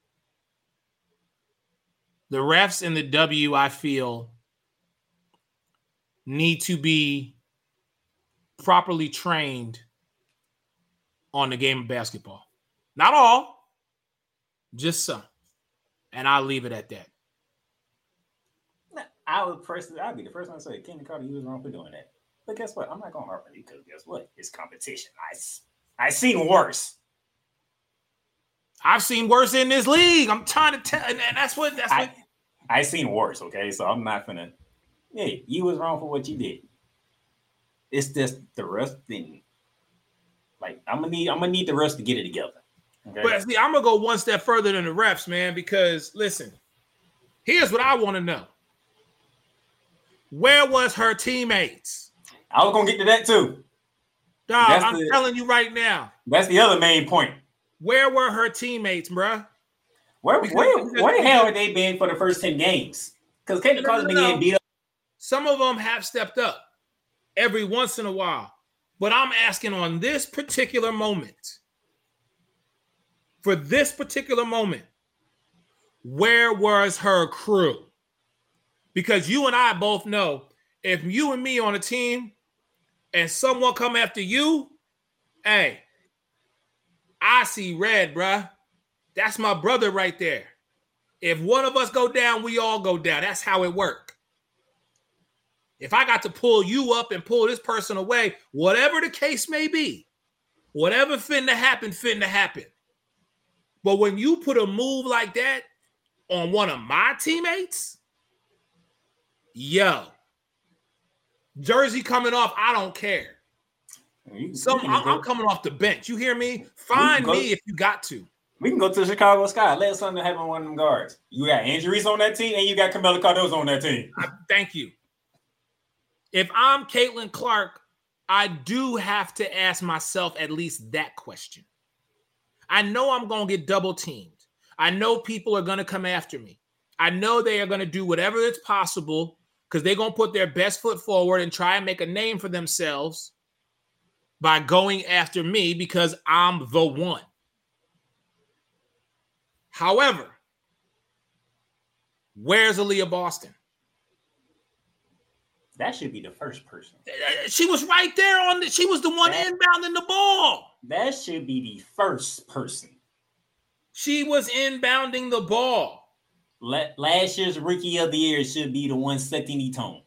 Speaker 5: The refs in the W, I feel, need to be properly trained on the game of basketball. Not all, just some. And I'll leave it at that.
Speaker 4: I'd be the first one to say, Kennedy Carter, you was wrong for doing that. But guess what? I'm not going to argue because guess what? It's competition. I've seen worse.
Speaker 5: I've seen worse in this league. I'm trying to tell, and that's what.
Speaker 4: I seen worse. Okay, so I'm not gonna. Hey, you was wrong for what you did. It's just the rest thing. Like I'm gonna need the rest to get it together. Okay?
Speaker 5: But see, I'm gonna go one step further than the refs, man. Because listen, here's what I want to know: where was her teammates?
Speaker 4: I was gonna get to that too.
Speaker 5: Dog, I'm telling you right now.
Speaker 4: That's the other main point.
Speaker 5: Where were her teammates, bruh?
Speaker 4: Where the hell have they been for the first 10 games? Because Kennedy Carter's been getting beat up.
Speaker 5: Some of them have stepped up every once in a while. But I'm asking on this particular moment, for this particular moment, where was her crew? Because you and I both know if you and me on a team and someone come after you, hey, I see red, bruh. That's my brother right there. If one of us go down, we all go down. That's how it works. If I got to pull you up and pull this person away, whatever the case may be, whatever finna happen. But when you put a move like that on one of my teammates, yo, jersey coming off, I don't care. I'm coming off the bench. You hear me? Find me if you got to.
Speaker 4: We can go to the Chicago Sky. Let something happen on one of them guards. You got injuries on that team, and you got Camilo Cardozo on that team.
Speaker 5: Thank you. If I'm Caitlin Clark, I do have to ask myself at least that question. I know I'm going to get double teamed. I know people are going to come after me. I know they are going to do whatever is possible because they're going to put their best foot forward and try and make a name for themselves by going after me because I'm the one. However, where's Aaliyah Boston?
Speaker 4: That should be the first person.
Speaker 5: She was right there she was the one inbounding the ball.
Speaker 4: That should be the first person.
Speaker 5: She was inbounding the ball.
Speaker 4: Last year's Rookie of the Year should be the one setting the tone.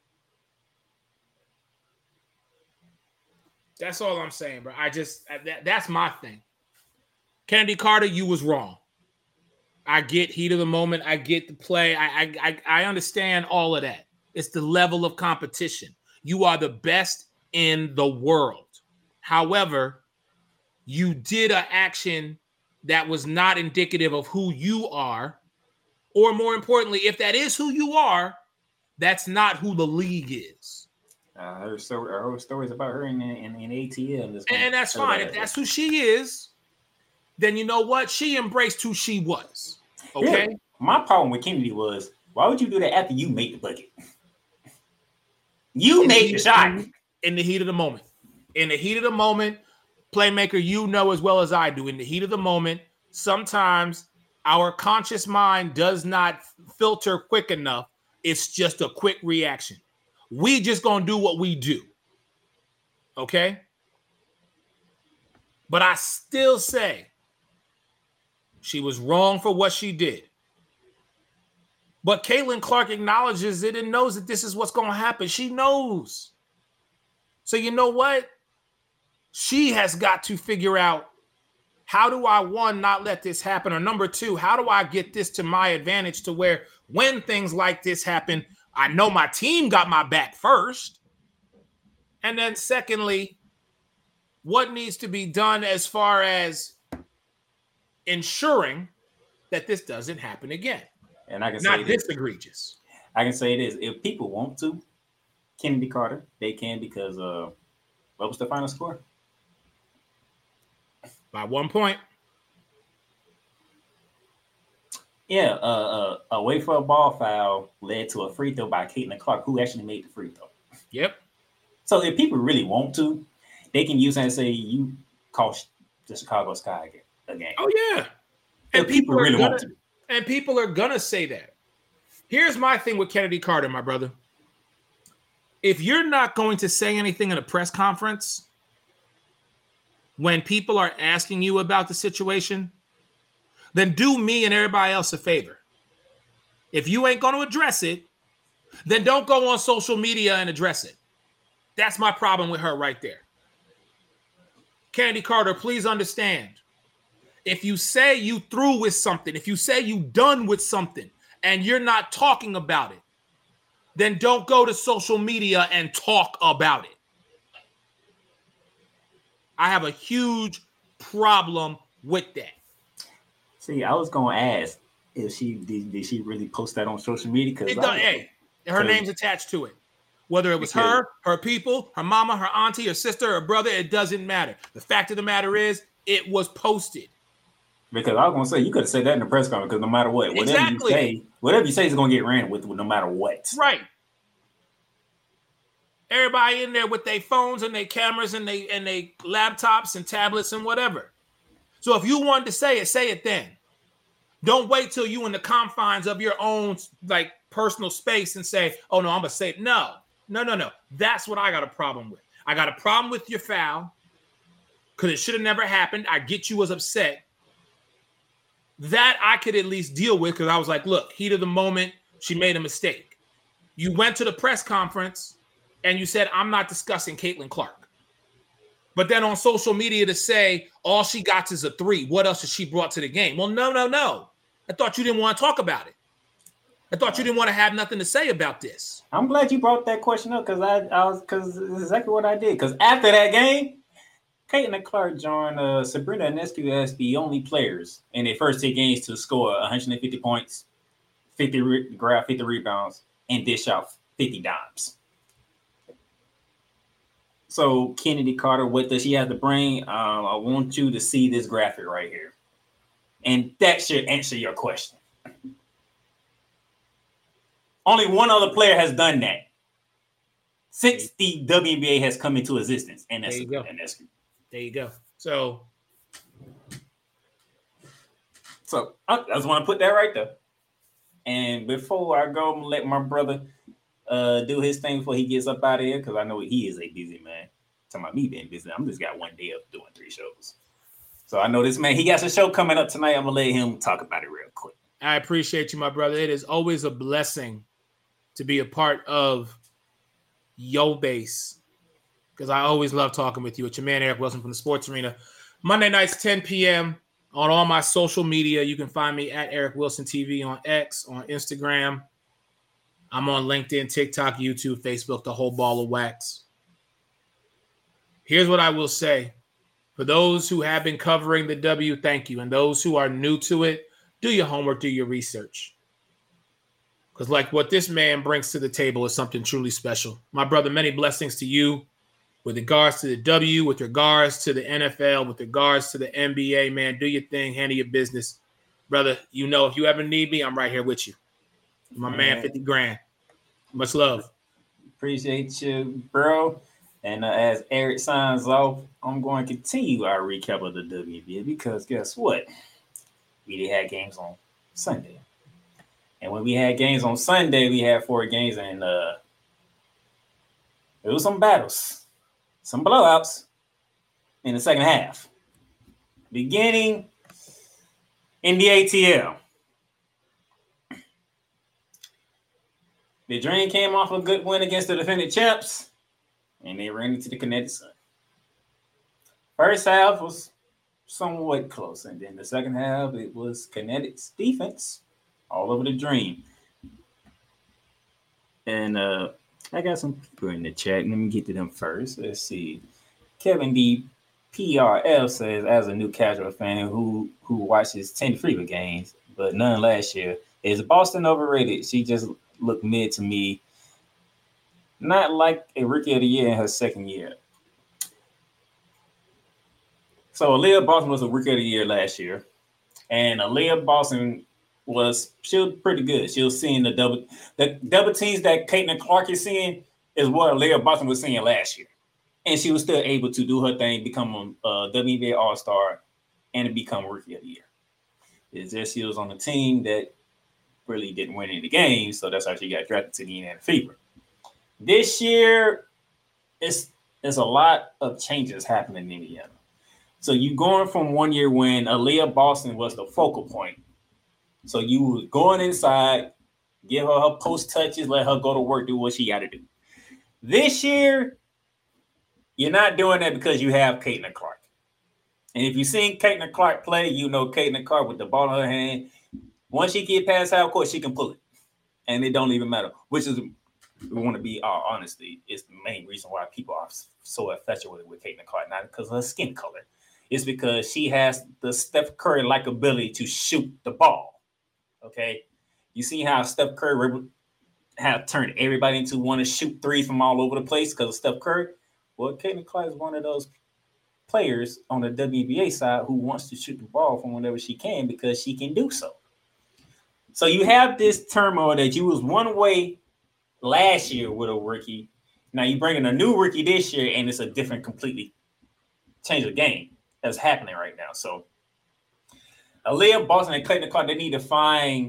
Speaker 5: That's all I'm saying, bro. That's my thing. Kennedy Carter, you was wrong. I get heat of the moment. I get the play. I understand all of that. It's the level of competition. You are the best in the world. However, you did an action that was not indicative of who you are. Or more importantly, if that is who you are, that's not who the league is.
Speaker 4: I heard stories about her in ATL.
Speaker 5: And that's fine. If that's who she is, then you know what? She embraced who she was. Okay?
Speaker 4: Yeah. My problem with Kennedy was, why would you do that after you make the bucket? You made the shot.
Speaker 5: In the heat of the moment. In the heat of the moment, playmaker, you know as well as I do, in the heat of the moment, sometimes our conscious mind does not filter quick enough. It's just a quick reaction. We just gonna do what we do. Okay? But I still say she was wrong for what she did. But Caitlin Clark acknowledges it and knows that this is what's going to happen. She knows. So you know what? She has got to figure out, how do I, one, not let this happen? Or number two, how do I get this to my advantage to where when things like this happen, I know my team got my back first. And then secondly, what needs to be done as far as ensuring that this doesn't happen again?
Speaker 4: And I can
Speaker 5: not
Speaker 4: say
Speaker 5: this egregious.
Speaker 4: I can say this: if people want to, Kennedy Carter, they can, because what was the final score?
Speaker 5: By 1 point.
Speaker 4: Yeah, away for a ball foul led to a free throw by Caitlin Clark, who actually made the free throw.
Speaker 5: Yep.
Speaker 4: So if people really want to, they can use that and say, you cost the Chicago Sky again.
Speaker 5: Oh, yeah.
Speaker 4: And people really want to.
Speaker 5: And people are going to say that. Here's my thing with Kennedy Carter, my brother. If you're not going to say anything in a press conference when people are asking you about the situation, then do me and everybody else a favor. If you ain't going to address it, then don't go on social media and address it. That's my problem with her right there. Kennedy Carter, please understand. If you say you through with something, if you say you done with something and you're not talking about it, then don't go to social media and talk about it. I have a huge problem with that.
Speaker 4: See, I was going to ask if did she really post that on social media?
Speaker 5: Hey, her name's attached to it. Whether it was her people, her mama, her auntie, her sister, her brother, it doesn't matter. The fact of the matter is, it was posted.
Speaker 4: Because I was going to say, you could have said that in the press conference, because no matter what, whatever you say is going to get ran with no matter what.
Speaker 5: Right. Everybody in there with their phones and their cameras and they laptops and tablets and whatever. So if you wanted to say it then. Don't wait till you in the confines of your own personal space and say, oh, no, I'm going to say it. No. That's what I got a problem with. I got a problem with your foul because it should have never happened. I get you was upset. That I could at least deal with because I was like, look, heat of the moment, she made a mistake. You went to the press conference and you said, I'm not discussing Caitlin Clark. But then on social media to say all she got is a 3. What else has she brought to the game? Well, no. I thought you didn't want to talk about it. I thought you didn't want to have nothing to say about this.
Speaker 4: I'm glad you brought that question up because it's exactly what I did. Because after that game, Caitlin Clark joined Sabrina Ionescu as the only players in their first 10 games to score 150 points, 50 rebounds, and dish out 50 dimes. So Kennedy Carter, what does she have to bring? I want you to see this graphic right here. And that should answer your question. Only one other player has done that since the WNBA has come into existence. And that's
Speaker 5: There you go. So
Speaker 4: I just want to put that right there. And before I go, I'm going to let my brother do his thing before he gets up out of here, because I know he is a busy man. Talking about me being busy, I'm just got one day of doing 3 shows. So I know this man, he got a show coming up tonight. I'm going to let him talk about it real quick.
Speaker 5: I appreciate you, my brother. It is always a blessing to be a part of Yo Base, because I always love talking with you. It's your man, Eric Wilson from the Sports Arena. Monday nights, 10 p.m. on all my social media. You can find me at Eric Wilson TV on X, on Instagram. I'm on LinkedIn, TikTok, YouTube, Facebook, the whole ball of wax. Here's what I will say. For those who have been covering the W, thank you. And those who are new to it, do your homework, do your research. Because like what this man brings to the table is something truly special. My brother, many blessings to you with regards to the W, with regards to the NFL, with regards to the NBA, man. Do your thing, handle your business. Brother, you know, if you ever need me, I'm right here with you. My man, 50 grand. Much love.
Speaker 4: Appreciate you, bro. And as Eric signs off, I'm going to continue our recap of the WNBA because guess what? We did have games on Sunday. And when we had games on Sunday, we had 4 games, and there was some battles, some blowouts in the second half. Beginning in the ATL. The Dream came off a good win against the defending champs, and they ran into the Connecticut Sun. First half was somewhat close, and then the second half, it was Connecticut's defense all over the Dream. And I got some people in the chat. Let me get to them first. Let's see. Kevin D. PRL says, as a new casual fan who watches 10 Freeman games, but none last year, is Boston overrated? She just looked mid to me. Not like a rookie of the year in her second year. So Aaliyah Boston was a rookie of the year last year. And Aaliyah Boston she was pretty good. She was seeing the double teams that Caitlin Clark is seeing is what Aaliyah Boston was seeing last year. And she was still able to do her thing, become a WNBA All-Star, and become Rookie of the Year. It's just she was on a team that really didn't win any games, so that's how she got drafted to the Indiana Fever. This year, it's a lot of changes happening in Indiana. So you going from one year when Aaliyah Boston was the focal point. So you was going inside, give her post touches, let her go to work, do what she got to do. This year, you're not doing that because you have Caitlin Clark. And if you've seen Caitlin Clark play, you know Caitlin Clark with the ball in her hand. Once she get past half court, she can pull it. And it don't even matter. Which is, we want to be honesty, is the main reason why people are so infatuated with Caitlin Clark. Not because of her skin color. It's because she has the Steph Curry-like ability to shoot the ball. Okay? You see how Steph Curry have turned everybody into want to shoot threes from all over the place because of Steph Curry? Well, Caitlin Clark is one of those players on the WNBA side who wants to shoot the ball from whenever she can because she can do so. So you have this turmoil that you was one way last year with a rookie. Now you bring in a new rookie this year, and it's a different, completely change of game that's happening right now. So Aaliyah Boston and Caitlin Clark, they need to find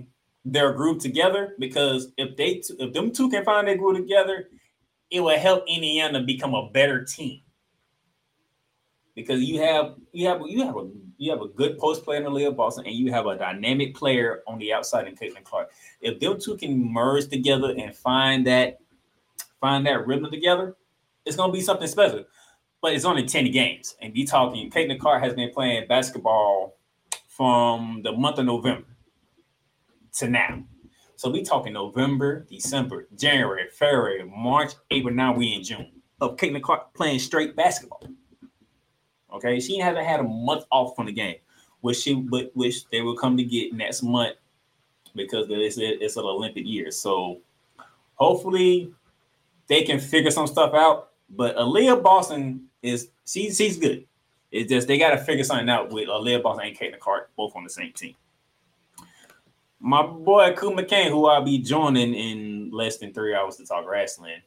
Speaker 4: their group together, because if them two can find their group together, it will help Indiana become a better team. Because you have a good post player in Aaliyah Boston, and you have a dynamic player on the outside in Caitlin Clark. If them two can merge together and find that rhythm together, it's gonna be something special. But it's only 10 games, and you talking Caitlin Clark has been playing basketball from the month of November to now. So we talking November, December, January, February, March, April. Now we in June of Caitlin Clark playing straight basketball. Okay, she hasn't had a month off from the game, which they will come to get next month because it's an Olympic year. So hopefully they can figure some stuff out. But Aaliyah Boston she's good. It's just they got to figure something out with Aaliyah Boston and Caitlin Clark both on the same team. My boy Koo McCain, who I'll be joining in less than 3 hours to talk wrestling.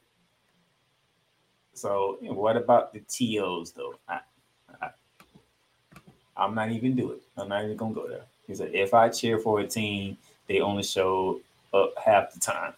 Speaker 4: So what about the TOs though? I'm not even do it. I'm not even gonna go there. He said, if I cheer for a team, they only show up half the time.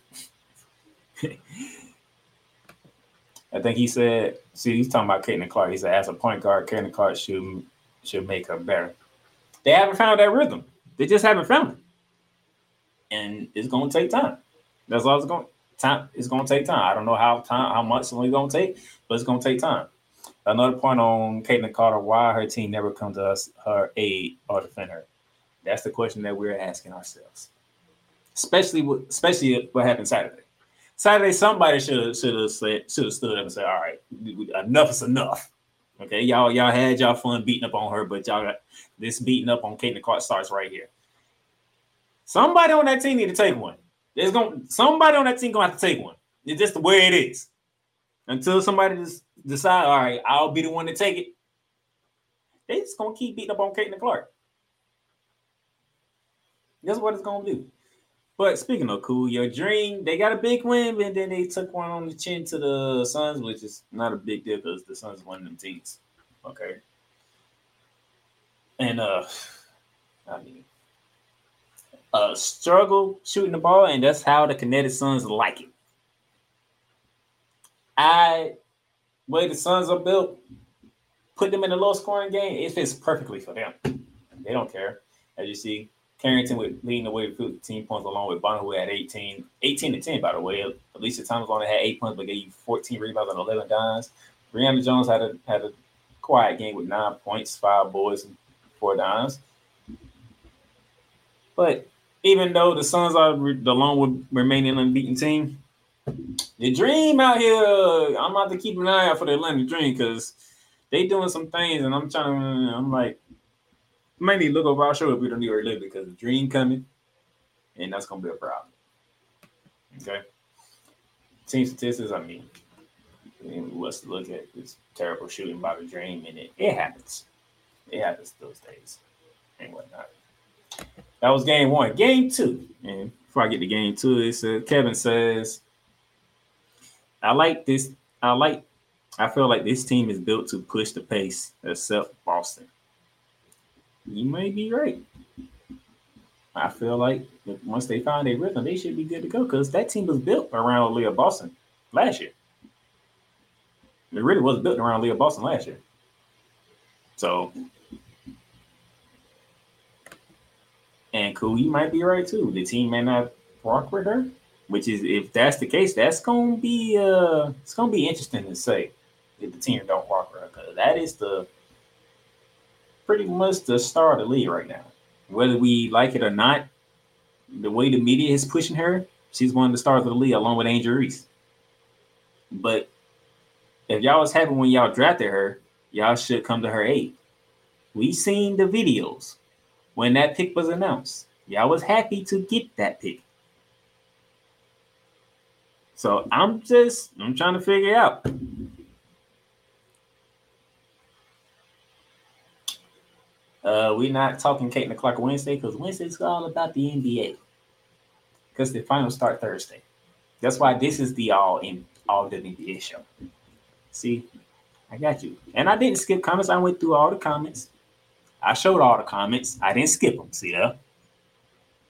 Speaker 4: I think he said, he's talking about Caitlin Clark. He said, as a point guard, Caitlin Clark should make her better. They haven't found that rhythm. They just haven't found it. And it's gonna take time. That's all it's gonna take time. I don't know how much it's gonna take, but it's gonna take time. Another point on Caitlin Carter, why her team never come to her aid or defend her. That's the question that we're asking ourselves. Especially what happened Saturday. Saturday, somebody should have stood up and said, all right, enough is enough. Okay, y'all had y'all fun beating up on her, but y'all got this beating up on Caitlin Carter starts right here. Somebody on that team need to take one. Somebody on that team gonna have to take one. It's just the way it is. Until somebody just decide, all right, I'll be the one to take it. They just gonna keep beating up on Caitlin Clark. That's what it's gonna do. But speaking of cool, your dream, they got a big win, and then they took one on the chin to the Suns, which is not a big deal because the Suns won them teams. Okay. And struggle shooting the ball, and that's how the Kinetic Suns like it. Way the Suns are built, put them in a low scoring game, it fits perfectly for them. They don't care. As you see, Carrington leading the way with 15 points along with Bonner, who had 18 to 10, by the way. Alicia Thomas only had 8 points, but gave you 14 rebounds and 11 dimes. Brianna Jones had a quiet game with 9 points, 5 boards, and 4 dimes. But even though the Suns are the lone remaining unbeaten team, the Dream out here, I'm about to keep an eye out for the Atlanta Dream because they doing some things, and I'm like, might need to look over our show if we don't need to live because the Dream coming, and that's gonna be a problem. Okay. Team statistics, I mean, let's look at this terrible shooting by the Dream, and it happens. It happens those days and whatnot. That was game 1. Game 2, and before I get to game 2, Kevin says, I feel like this team is built to push the pace, except Boston. You may be right. I feel like once they find a rhythm, they should be good to go because that team was built around Aaliyah Boston last year. It really was built around Aaliyah Boston last year. So, and cool, you might be right too. The team may not rock with her, which is, if that's the case, that's gonna be it's gonna be interesting to say if the team don't rock with her because that is pretty much the star of the league right now. Whether we like it or not, the way the media is pushing her, she's one of the stars of the league along with Angel Reese. But if y'all was happy when y'all drafted her, y'all should come to her aid. We seen the videos when that pick was announced. Y'all was happy to get that pick. So I'm trying to figure out. We're not talking Caitlin Clark Wednesday because Wednesday's all about the NBA. Because the finals start Thursday. That's why this is the all the NBA show. See, I got you. And I didn't skip comments. I went through all the comments. I showed all the comments. I didn't skip them. See that?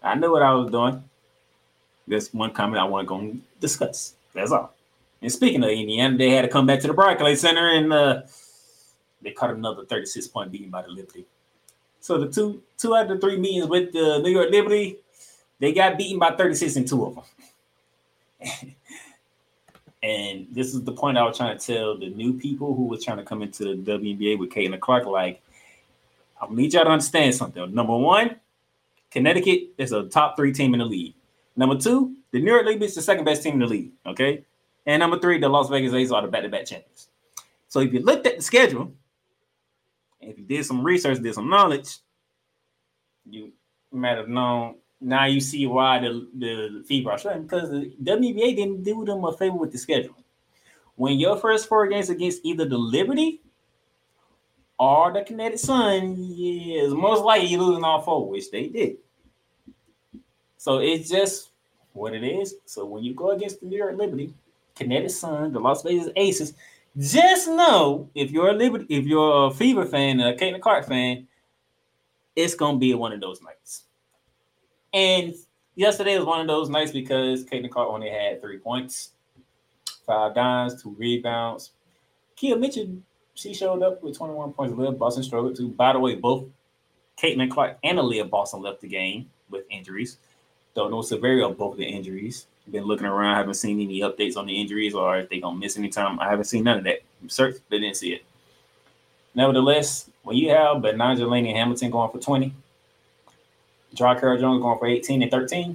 Speaker 4: I knew what I was doing. That's one comment I want to go and discuss. That's all. And speaking of Indiana, they had to come back to the Barclays Center and they caught another 36-point beating by the Liberty. So the two out of the 3 meetings with the New York Liberty, they got beaten by 36 in 2 of them. And this is the point I was trying to tell the new people who was trying to come into the WNBA with Caitlin Clark. Like, I need y'all to understand something. Number 1, Connecticut is a top 3 team in the league. Number 2, the New York Liberty is the second best team in the league. Okay. And number 3, the Las Vegas Aces are the back-to-back champions. So if you looked at the schedule, and if you did some research, did some knowledge, you might have known. Now you see why the FIBA are struggling, because the WNBA didn't do them a favor with the schedule. When your first 4 games against either the Liberty or the Connecticut Sun, is most likely you're losing all 4, which they did. So it's just what it is. So when you go against the New York Liberty, Connecticut Sun, the Las Vegas Aces, just know if you're a FIBA fan, a Caitlin Clark fan, it's gonna be one of those nights. And yesterday was one of those nights because Caitlin Clark only had 3 points, 5 dimes, 2 rebounds. Kia Mitchell, she showed up with 21 points. Aaliyah Boston struggled too. By the way, both Caitlin Clark and Aaliyah Boston left the game with injuries. Don't know severity of both of the injuries. Been looking around, haven't seen any updates on the injuries or if they're going to miss any time. I haven't seen none of that. Searched, but didn't see it. Nevertheless, when you have Benanja Laney Hamilton going for 20, Jarrell Jones going for 18 and 13,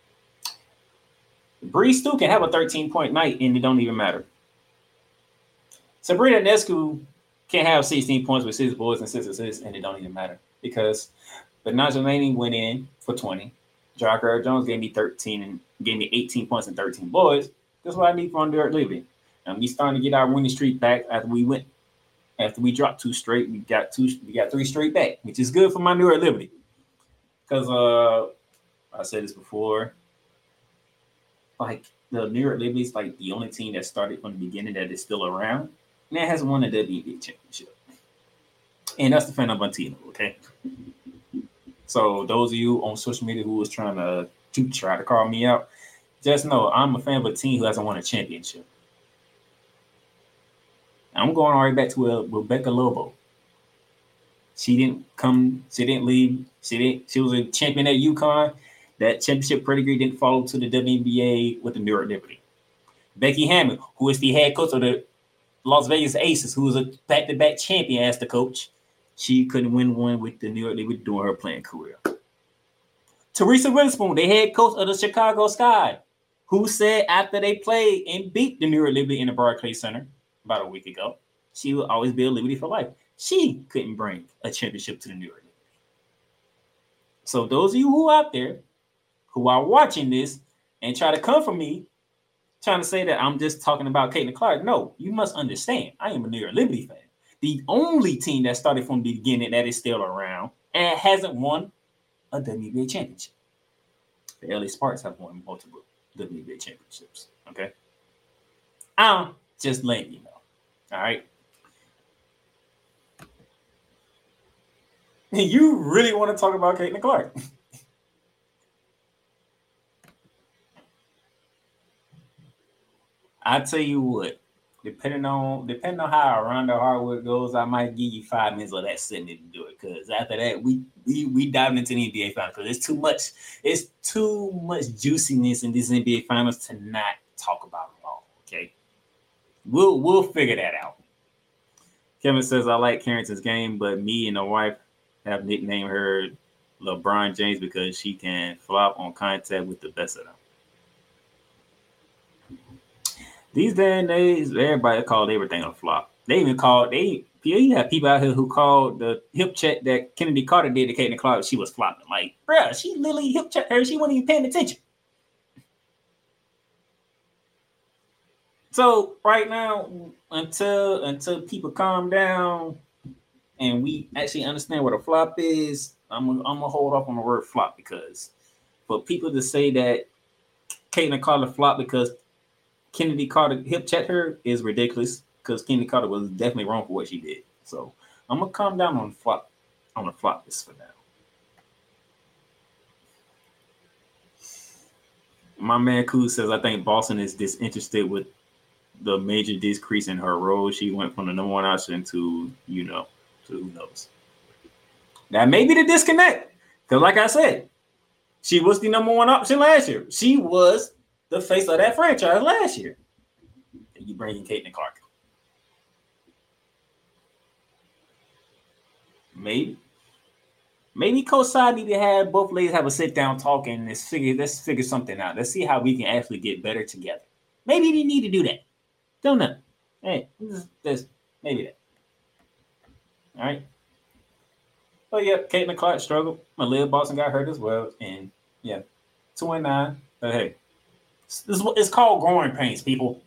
Speaker 4: Bree Stu can have a 13-point night and it don't even matter. Sabrina Nescu can have 16 points with 6 boards and 6 assists and it don't even matter because Benanja Laney went in for 20. Jarrell Jones gave me 13 and gave me 18 points and 13 boards. That's what I need from New York Liberty. And we starting to get our winning streak back after we dropped 2 straight. We got 3 straight back, which is good for my New York Liberty. Because I said this before, like the New York Liberty is like the only team that started from the beginning that is still around and that hasn't won a WNBA championship. And that's the fan of Montino, okay? So those of you on social media who was trying to try to call me out, just know I'm a fan of a team who hasn't won a championship. I'm going all the way back to Rebecca Lobo. She didn't leave. She was a champion at UConn. That championship pedigree didn't follow to the WNBA with the New York Liberty. Becky Hammond, who is the head coach of the Las Vegas Aces, who was a back-to-back champion as the coach, she couldn't win one with the New York Liberty during her playing career. Teresa Witherspoon, the head coach of the Chicago Sky, who said after they played and beat the New York Liberty in the Barclays Center about a week ago, she will always be a Liberty for life. She couldn't bring a championship to the New York Liberty. So those of you who are out there who are watching this and try to come for me, trying to say that I'm just talking about Caitlin Clark, no, you must understand, I am a New York Liberty fan. The only team that started from the beginning that is still around and hasn't won a WNBA championship. The LA Sparks have won multiple WNBA championships. Okay. I'm just letting you know. All right. You really want to talk about Caitlin Clark? I tell you what. Depending on how Ronda Hardwood goes, I might give you 5 minutes of that sitting to do it. Because after that, we dive into the NBA finals. Because it's too much juiciness in these NBA finals to not talk about it all. Okay, we'll figure that out. Kevin says I like Carrington's game, but me and the wife have nicknamed her LeBron James because she can flop on contact with the best of them. These days, everybody called everything a flop. You have people out here who called the hip check that Kennedy Carter did to Caitlin Clark. She was flopping. Like, bruh, she literally hip checked her. She wasn't even paying attention. So right now, until people calm down and we actually understand what a flop is, I'm gonna hold off on the word flop because for people to say that Caitlin Carter flop because Kennedy Carter hip checked her is ridiculous because Kennedy Carter was definitely wrong for what she did. So I'm gonna calm down on the flop list for now. My man Kuz says, I think Boston is disinterested with the major decrease in her role. She went from the number one option to who knows. That may be the disconnect. Because like I said, she was the number one option last year. She was the face of that franchise last year. And you bring in Caitlin Clark. Maybe Coach Side need to have both ladies have a sit down talk and let's figure something out. Let's see how we can actually get better together. Maybe they need to do that. Don't know. Hey, this maybe that. All right. But yeah, Caitlin Clark struggled. Malia Boston got hurt as well. And yeah, 2-9. But hey, it's called growing pains, people.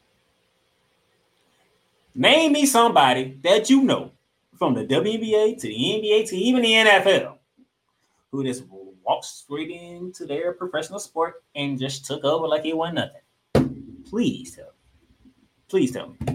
Speaker 4: Name me somebody that you know from the WNBA to the NBA to even the NFL who just walked straight into their professional sport and just took over like it wasn't nothing. Please tell me. Please tell me.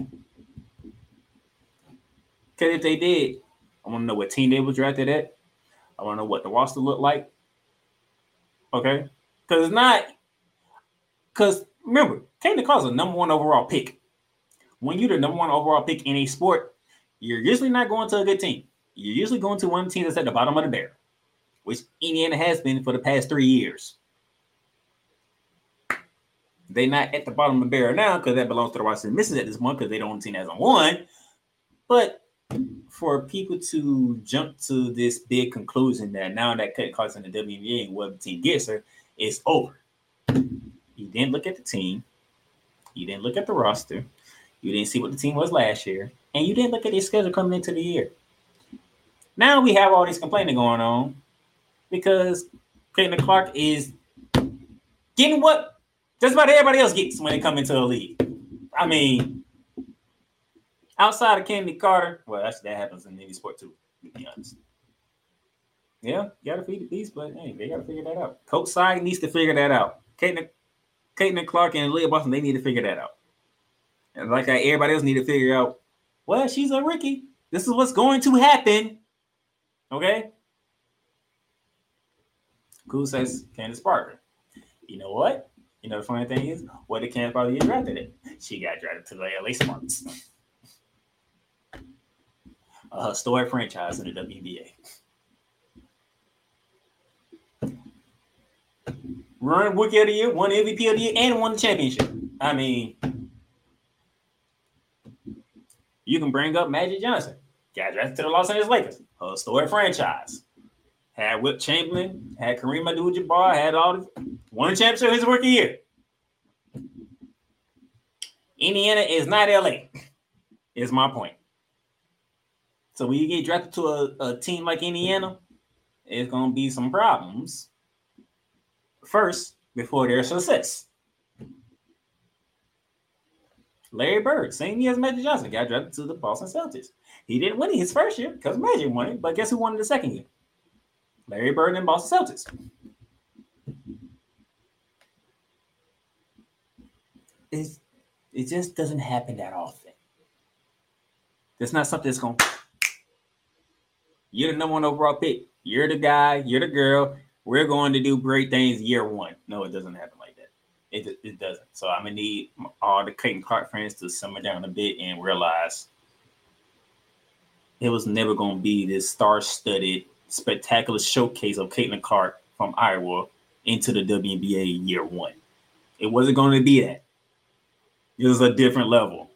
Speaker 4: Because if they did, I want to know what team they were drafted at. I want to know what the roster looked like. Okay? Because remember, Caitlin Clark is a number one overall pick. When you're the number one overall pick in a sport, you're usually not going to a good team. You're usually going to one team that's at the bottom of the barrel, which Indiana has been for the past 3 years. They're not at the bottom of the barrel now because that belongs to the Washington Mystics at this point because they're the only team that hasn't won. But for people to jump to this big conclusion that now that Caitlin Clark's in the WNBA and what the team gets her, it's over. You didn't look at the team. You didn't look at the roster. You didn't see what the team was last year. And you didn't look at their schedule coming into the year. Now we have all this complaining going on because Caitlin Clark is getting what just about everybody else gets when they come into the league. I mean, outside of Candy Carter, well, actually that happens in any sport too, to be honest. Yeah, you got to feed the beast, but hey, they got to figure that out. Coach Side needs to figure that out. Caitlin Clark and Leah Boston, they need to figure that out. And like everybody else need to figure out, well, she's a rookie. This is what's going to happen. Okay? Cool says Candace Parker. You know what? You know the funny thing is, what did Candace Parker get drafted in? She got drafted to the LA Sparks. A historic franchise in the WNBA. Run Rookie of the Year, won MVP of the Year, and won the championship. I mean, you can bring up Magic Johnson. Got drafted to the Los Angeles Lakers. A historic franchise. Had Wilt Chamberlain, had Kareem Abdul-Jabbar, had all the won a championship his rookie year. Indiana is not LA, is my point. So when you get drafted to a team like Indiana, it's going to be some problems first before their success. Larry Bird, same year as Magic Johnson, got drafted to the Boston Celtics. He didn't win it his first year because Magic won it, but guess who won it the second year? Larry Bird and Boston Celtics. It just doesn't happen that often. It's not something that's going to... You're the number one overall pick. You're the guy. You're the girl. We're going to do great things year one. No, it doesn't happen like that. It doesn't. So I'm going to need all the Caitlin Clark fans to simmer down a bit and realize it was never going to be this star-studded, spectacular showcase of Caitlin Clark from Iowa into the WNBA year one. It wasn't going to be that. It was a different level.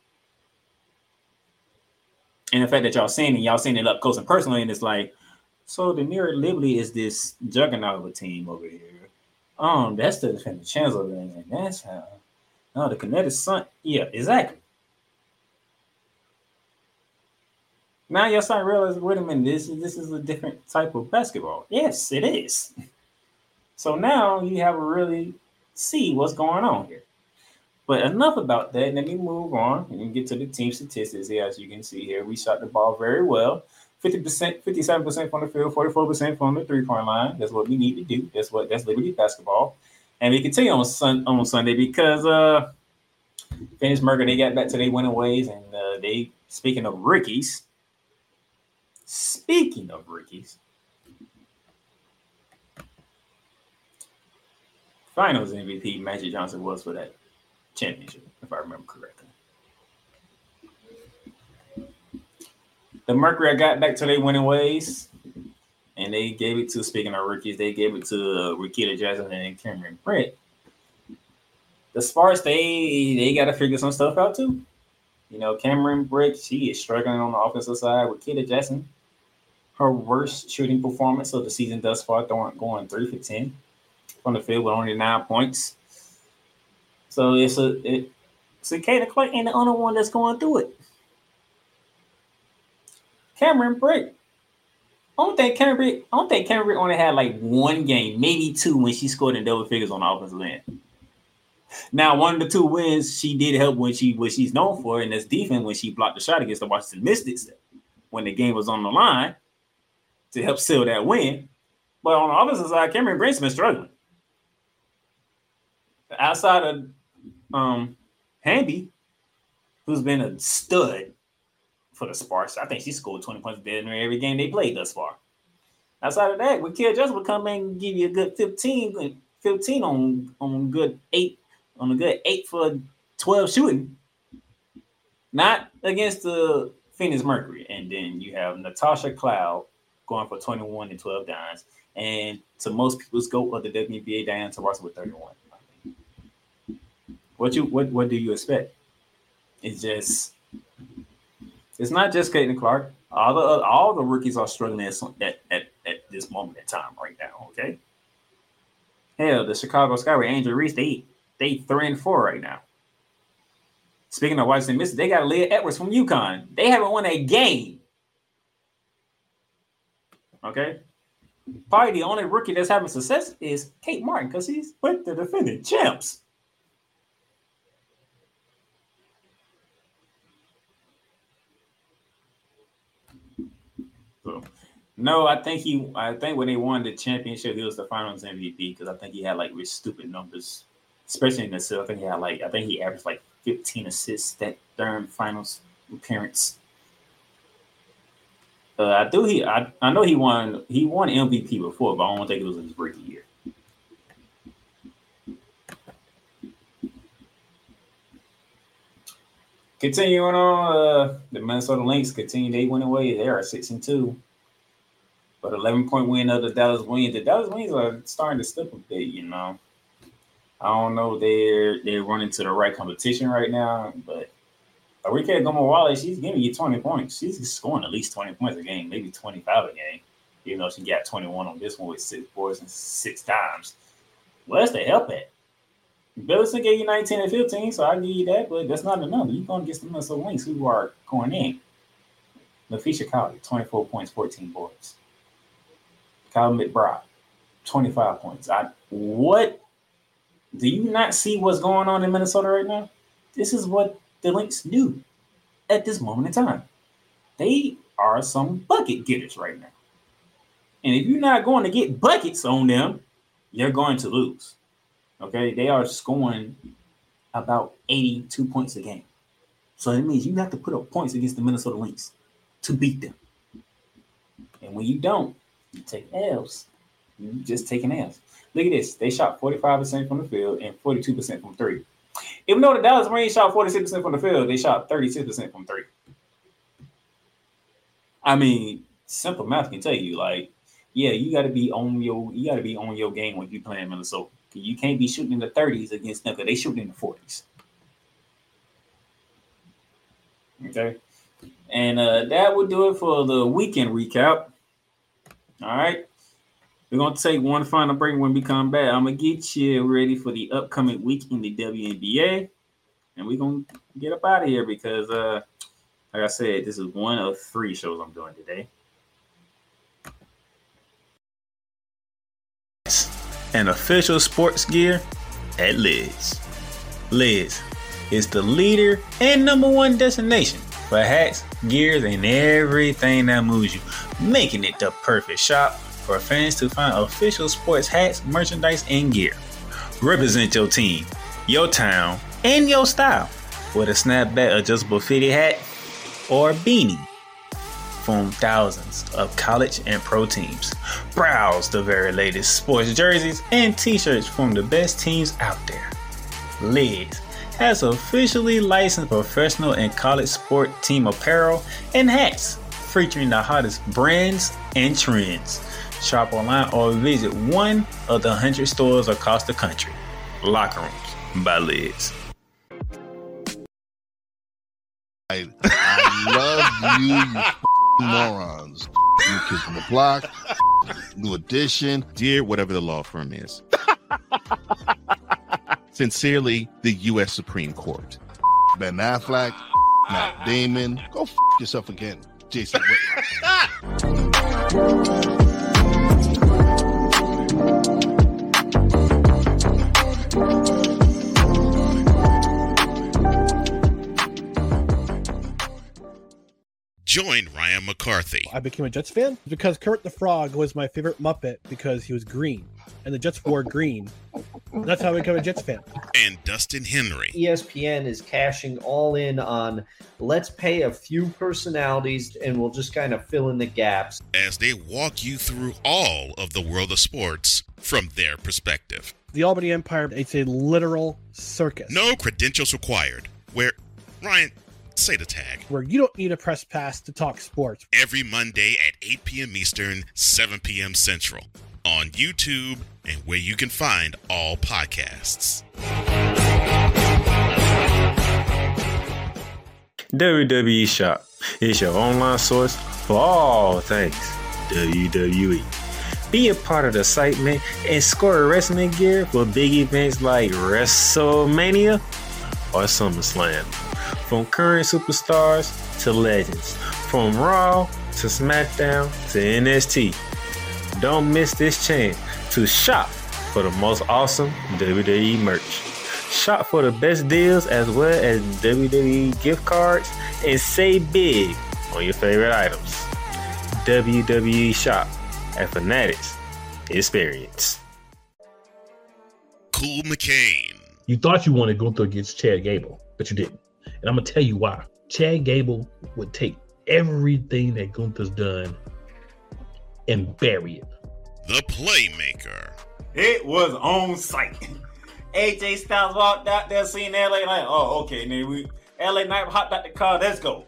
Speaker 4: And the fact that y'all seen it up close and personally, and it's like, so the New York Liberty is this juggernaut of a team over here. That's the defending chancellor, and that's how. No, the Connecticut Sun. Yeah, exactly. Now you're starting to realize, wait a minute, this is a different type of basketball. Yes, it is. So now you have to really see what's going on here. But enough about that. Let me move on and get to the team statistics here. As you can see here, we shot the ball very well. 50%, 57% from the field, 44% from the three-point line. That's what we need to do. That's Liberty basketball. And we continue on Sunday because Phoenix Mercury, they got back to their winning ways. And speaking of rookies, Finals MVP Magic Johnson was for that championship, if I remember correctly. The Mercury got back to their winning ways, and they gave it to, speaking of rookies, they gave it to Rakita Jackson and Cameron Brett. The Sparks, they got to figure some stuff out too. You know, Cameron Brett, she is struggling on the offensive side. Rakita Jackson, her worst shooting performance of the season thus far, going 3 for 10 from the field with only 9 points. So it's Kayla Clark ain't the only one that's going through it. Cameron Brett. I don't think Cameron Brett only had like one game, maybe two, when she scored in double figures on the offensive end. Now, one of the 2 wins, she did help what she's known for, and that's defense when she blocked the shot against the Washington Mystics when the game was on the line to help seal that win. But on the opposite side, Cameron Brett's been struggling. Outside of Hamby, who's been a stud for the Sparks. I think she scored 20 points better than every game they played thus far. Outside of that, Rakita Jackson will come in and give you a good 15 on good 8 for 12 shooting. Not against the Phoenix Mercury. And then you have Natasha Cloud going for 21 and 12 dimes. And to most people's goal of the WNBA, Diana Taurasi with 31. What do you expect? It's not just Caitlin Clark. All the rookies are struggling at this moment in time right now. Okay. Hell, the Chicago Sky with Angel Reese, they 3-4 right now. Speaking of Washington Mystics, they got Leah Edwards from UConn. They haven't won a game. Okay. Probably the only rookie that's having success is Kate Martin because he's with the defending champs. So, no, I think when they won the championship, he was the Finals MVP because I think he had like stupid numbers, especially in the set. I think he averaged like 15 assists that during Finals appearance. I know he won MVP before, but I don't think it was his rookie year. Continuing on, the Minnesota Lynx continue they win away. They are 6-2, but 11-point win of the Dallas Wings. The Dallas Wings are starting to slip a bit. You know, I don't know. They're running to the right competition right now, but Arike Gomawale, she's giving you 20 points. She's scoring at least 20 points a game, maybe 25 a game. Even though she got 21 on this one with 6 boards and 6 dimes. Well, that's the help at. Billison gave you 19 and 15, so I'll give you that, but that's not enough. You're going to get some Minnesota Lynx who are going in. LaFisha Colley, 24 points, 14 boards. Kyle McBride, 25 points. What? Do you not see what's going on in Minnesota right now? This is what the Lynx do at this moment in time. They are some bucket getters right now. And if you're not going to get buckets on them, you're going to lose. Okay, they are scoring about 82 points a game. So that means you have to put up points against the Minnesota Lynx to beat them. And when you don't, you take L's. You just taking L's. Look at this. They shot 45% from the field and 42% from 3. Even though the Dallas Wings shot 46% from the field, they shot 36% from 3. I mean, simple math can tell you, like, yeah, you got to be on your game when you playing Minnesota. You can't be shooting in the 30s against them because they shooting in the 40s. Okay. And that would do it for the weekend recap. All right. We're going to take one final break. When we come back, I'm going to get you ready for the upcoming week in the WNBA. And we're going to get up out of here because, like I said, this is one of 3 shows I'm doing today.
Speaker 8: And official sports gear at Liz. Liz is the leader and #1 destination for hats, gears, and everything that moves you, making it the perfect shop for fans to find official sports hats, merchandise, and gear. Represent your team, your town, and your style with a snapback adjustable fitted hat or beanie. from thousands of college and pro teams. Browse the very latest sports jerseys and t-shirts from the best teams out there. Lids has officially licensed professional and college sport team apparel and hats featuring the hottest brands and trends. Shop online or visit one of the 100 stores across the country. Locker Rooms by Lids.
Speaker 10: I love you morons. New Kids on the Block, New Edition.
Speaker 11: Dear whatever the law firm is. Sincerely, the U.S. Supreme Court.
Speaker 10: Ben Affleck, Matt Damon. Go yourself again, Jason Whitlock.
Speaker 3: Join Ryan McCarthy.
Speaker 12: I became a Jets fan because Kermit the Frog was my favorite Muppet because he was green, and the Jets wore green. That's how I became a Jets fan.
Speaker 3: And Dustin Henry.
Speaker 13: ESPN is cashing all in on let's pay a few personalities and we'll just kind of fill in the gaps.
Speaker 3: As they walk you through all of the world of sports from their perspective.
Speaker 12: The Albany Empire, it's a literal circus.
Speaker 3: No credentials required. Where, Ryan, say the tag.
Speaker 12: Where you don't need a press pass to talk sports.
Speaker 3: Every Monday at 8 p.m. Eastern, 7 p.m. Central. On YouTube and where you can find all podcasts.
Speaker 8: WWE Shop is your online source for all things WWE. Be a part of the excitement and score wrestling gear for big events like WrestleMania or SummerSlam. From current superstars to legends, from Raw to SmackDown to NXT. Don't miss this chance to shop for the most awesome WWE merch. Shop for the best deals as well as WWE gift cards and save big on your favorite items. WWE Shop at Fanatics Experience.
Speaker 3: Cool McCain.
Speaker 14: You thought you wanted Gunther against Chad Gable, but you didn't. And I'm going to tell you why. Chad Gable would take everything that Gunther's done and bury it.
Speaker 3: The Playmaker.
Speaker 4: It was on site. AJ Styles walked out there seeing LA Knight. Oh, okay, nigga. LA Knight hopped out the car. Let's go.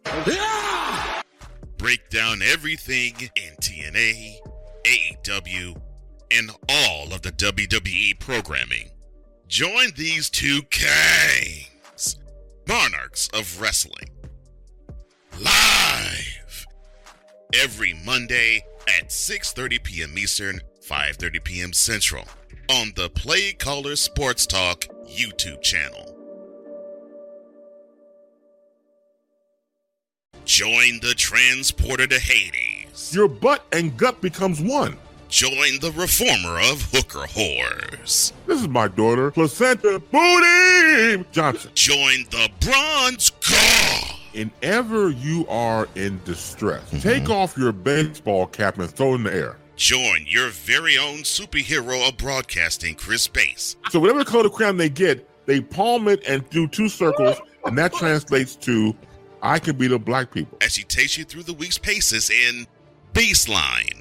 Speaker 3: Break down everything in TNA, AEW, and all of the WWE programming. Join these two kings, monarchs of wrestling, live every Monday at 6:30 p.m. Eastern, 5:30 p.m. Central on the Play Caller Sports Talk YouTube channel. Join the transporter to Hades.
Speaker 15: Your butt and gut becomes one.
Speaker 3: Join the reformer of hooker whores.
Speaker 15: This is my daughter, Placenta Booty Johnson.
Speaker 3: Join the bronze god.
Speaker 15: Whenever you are in distress, take off your baseball cap and throw it in the air.
Speaker 3: Join your very own superhero of broadcasting, Chris Bass.
Speaker 15: So whatever color crayon they get, they palm it and do two circles, and that translates to, I can beat up black people.
Speaker 3: As she takes you through the week's paces in Baseline.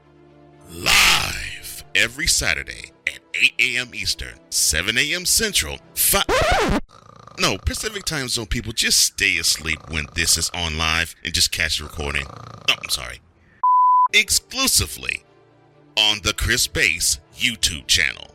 Speaker 3: Live every Saturday at 8 a.m. Eastern, 7 a.m. Central, Pacific Time Zone people, just stay asleep when this is on live and just catch the recording. Oh, I'm sorry. Exclusively on the Chris Bass YouTube channel.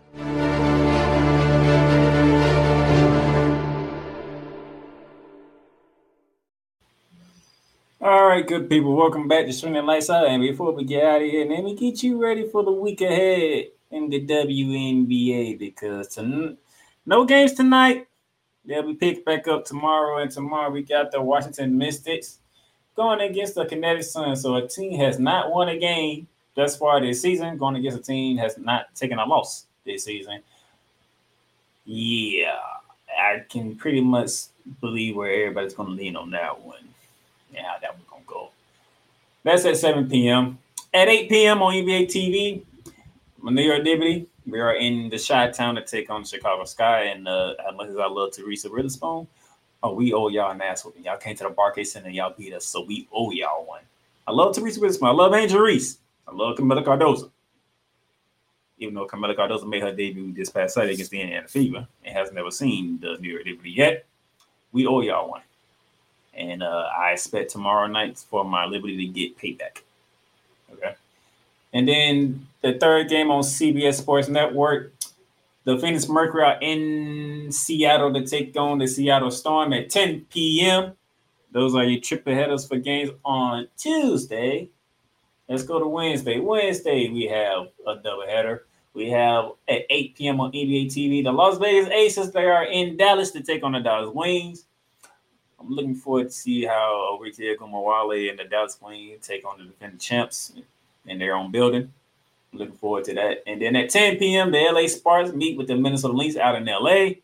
Speaker 4: All right, good people. Welcome back to Swinging Lights Out. And before we get out of here, let me get you ready for the week ahead in the WNBA because no games tonight. They'll be picked back up tomorrow. And tomorrow we got the Washington Mystics going against the Kinetic Suns. So a team has not won a game thus far this season, going against a team has not taken a loss this season. Yeah, I can pretty much believe where everybody's going to lean on that one. Yeah, how that one's going to go. That's at 7 p.m. At 8 p.m. on NBA TV, New York Liberty, we are in the Chi-Town to take on the Chicago Sky. And as much as I love Teresa Witherspoon, we owe y'all an ass whooping. Y'all came to the Barclays Center, y'all beat us, so we owe y'all one. I love Teresa Witherspoon. I love Angel Reese. I love Camila Cardozo. Even though Camila Cardozo made her debut this past Saturday against the Indiana Fever and has never seen the New York Liberty yet, we owe y'all one. And I expect tomorrow night for my Liberty to get payback. Okay. And then the third game on CBS Sports Network, the Phoenix Mercury are in Seattle to take on the Seattle Storm at 10 p.m. Those are your triple headers for games on Tuesday. Let's go to Wednesday. Wednesday, we have a doubleheader. We have at 8 p.m. on NBA TV, the Las Vegas Aces. They are in Dallas to take on the Dallas Wings. I'm looking forward to see how Ricky Kumawale and the Dallas Wings take on the defending champs in their own building. I'm looking forward to that. And then at 10 p.m., the LA Spartans meet with the Minnesota Lynx out in LA.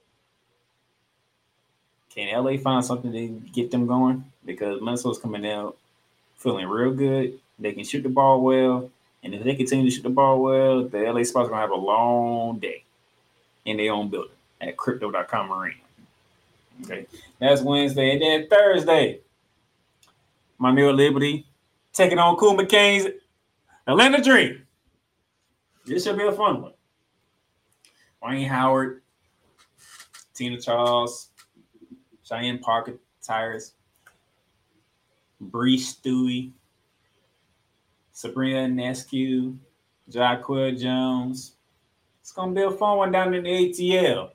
Speaker 4: Can LA find something to get them going? Because Minnesota's coming out feeling real good. They can shoot the ball well. And if they continue to shoot the ball well, the LA Spartans are going to have a long day in their own building at Crypto.com Arena. Okay, that's Wednesday. And then Thursday, my New York Liberty taking on Cool McCain's Atlanta Dream. This should be a fun one. Wayne Howard, Tina Charles, Cheyenne Parker, Tyrus, Bree Stewie, Sabrina Nescu, Jaquil Jones. It's going to be a fun one down in the ATL.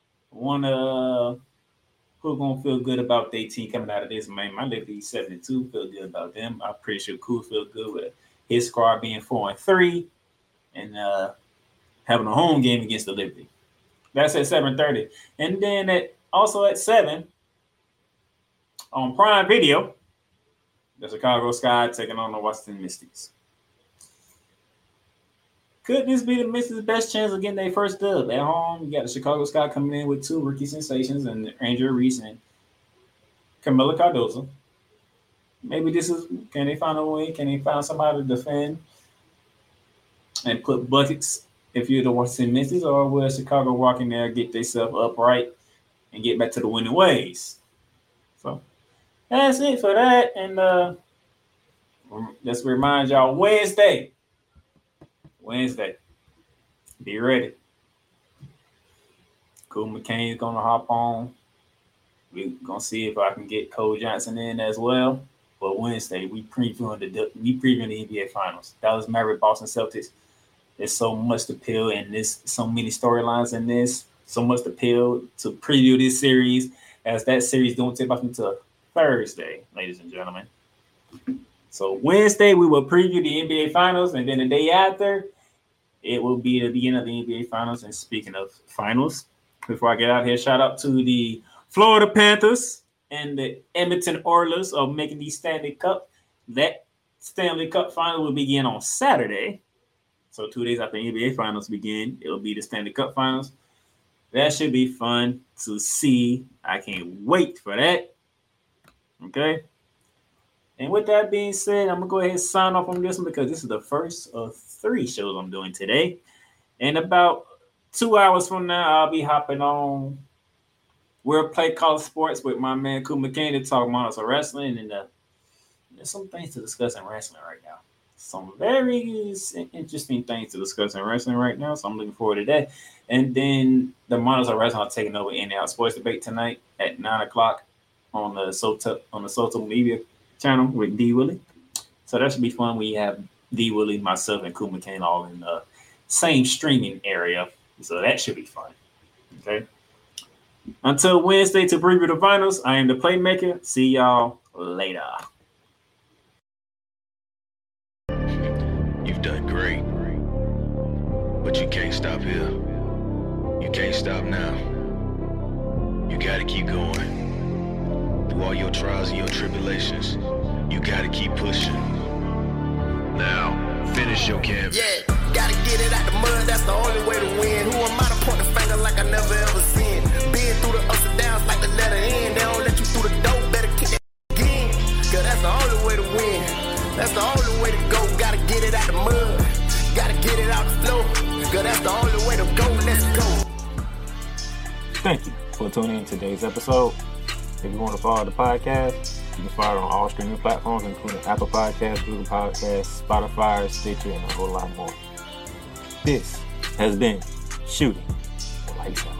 Speaker 4: Who's going to feel good about their team coming out of this, man? My Liberty 72 feel good about them. I'm pretty sure Cool feel good with his squad being 4-3 and having a home game against the Liberty. That's at 7:30. And then also at 7 on Prime Video, the Chicago Sky taking on the Washington Mystics. Could this be the Mystics' best chance of getting their first dub at home? You got the Chicago Sky coming in with 2 rookie sensations and Angel Reese and Camila Cardozo. Maybe can they find a way? Can they find somebody to defend and put buckets if you're the Washington Mystics, or will Chicago walk in there, get themselves upright and get back to the winning ways? So that's it for that. And let's remind y'all, Wednesday, be ready. Cool McCain is going to hop on. We're going to see if I can get Cole Johnson in as well. But Wednesday, we previewing the NBA Finals. Dallas Mavericks, Boston Celtics. There's so much to peel in this, so many storylines in this, so much to peel to preview this series, as that series don't tip off until Thursday, ladies and gentlemen. So Wednesday, we will preview the NBA Finals, and then the day after, it will be the beginning of the NBA Finals. And speaking of finals, before I get out here, shout out to the Florida Panthers and the Edmonton Oilers of making the Stanley Cup. That Stanley Cup final will begin on Saturday. So 2 days after the NBA Finals begin, it will be the Stanley Cup Finals. That should be fun to see. I can't wait for that. Okay. And with that being said, I'm going to go ahead and sign off on this one because this is the first of 3 shows I'm doing today. And about 2 hours from now, I'll be hopping on We'll Play College Sports with my man Cool McCain to talk about wrestling. And there's some things to discuss in wrestling right now. Some very interesting things to discuss in wrestling right now. So I'm looking forward to that. And then the Monsters of Wrestling are taking over In and Out Sports Debate tonight at 9 o'clock on the social media channel with D Willie. So that should be fun. We have D Willie, myself, and Cool McCain all in the same streaming area. So that should be fun. Okay. Until Wednesday to preview the finals, I am the Playmaker. See y'all later.
Speaker 1: You've done great, but you can't stop here. You can't stop now. You gotta keep going. Through all your trials and your tribulations, you gotta keep pushing. Now, finish your canvas.
Speaker 2: Yeah, gotta get it out the mud, that's the only way to win. Who am I to point the finger like I never ever seen? Been through the ups and downs like the letter N. They don't let you through the door, better kick that again. Cause that's the only way to win. That's the only way to go. Gotta get it out the mud. Gotta get it out the floor. Cause that's the only way to go. Let's go.
Speaker 4: Thank you for tuning in to today's episode. If you want to follow the podcast,
Speaker 16: You can find it on all streaming platforms, including Apple Podcasts, Google Podcasts, Spotify, Stitcher, and a whole lot more. This has been Shooting the Lights Out.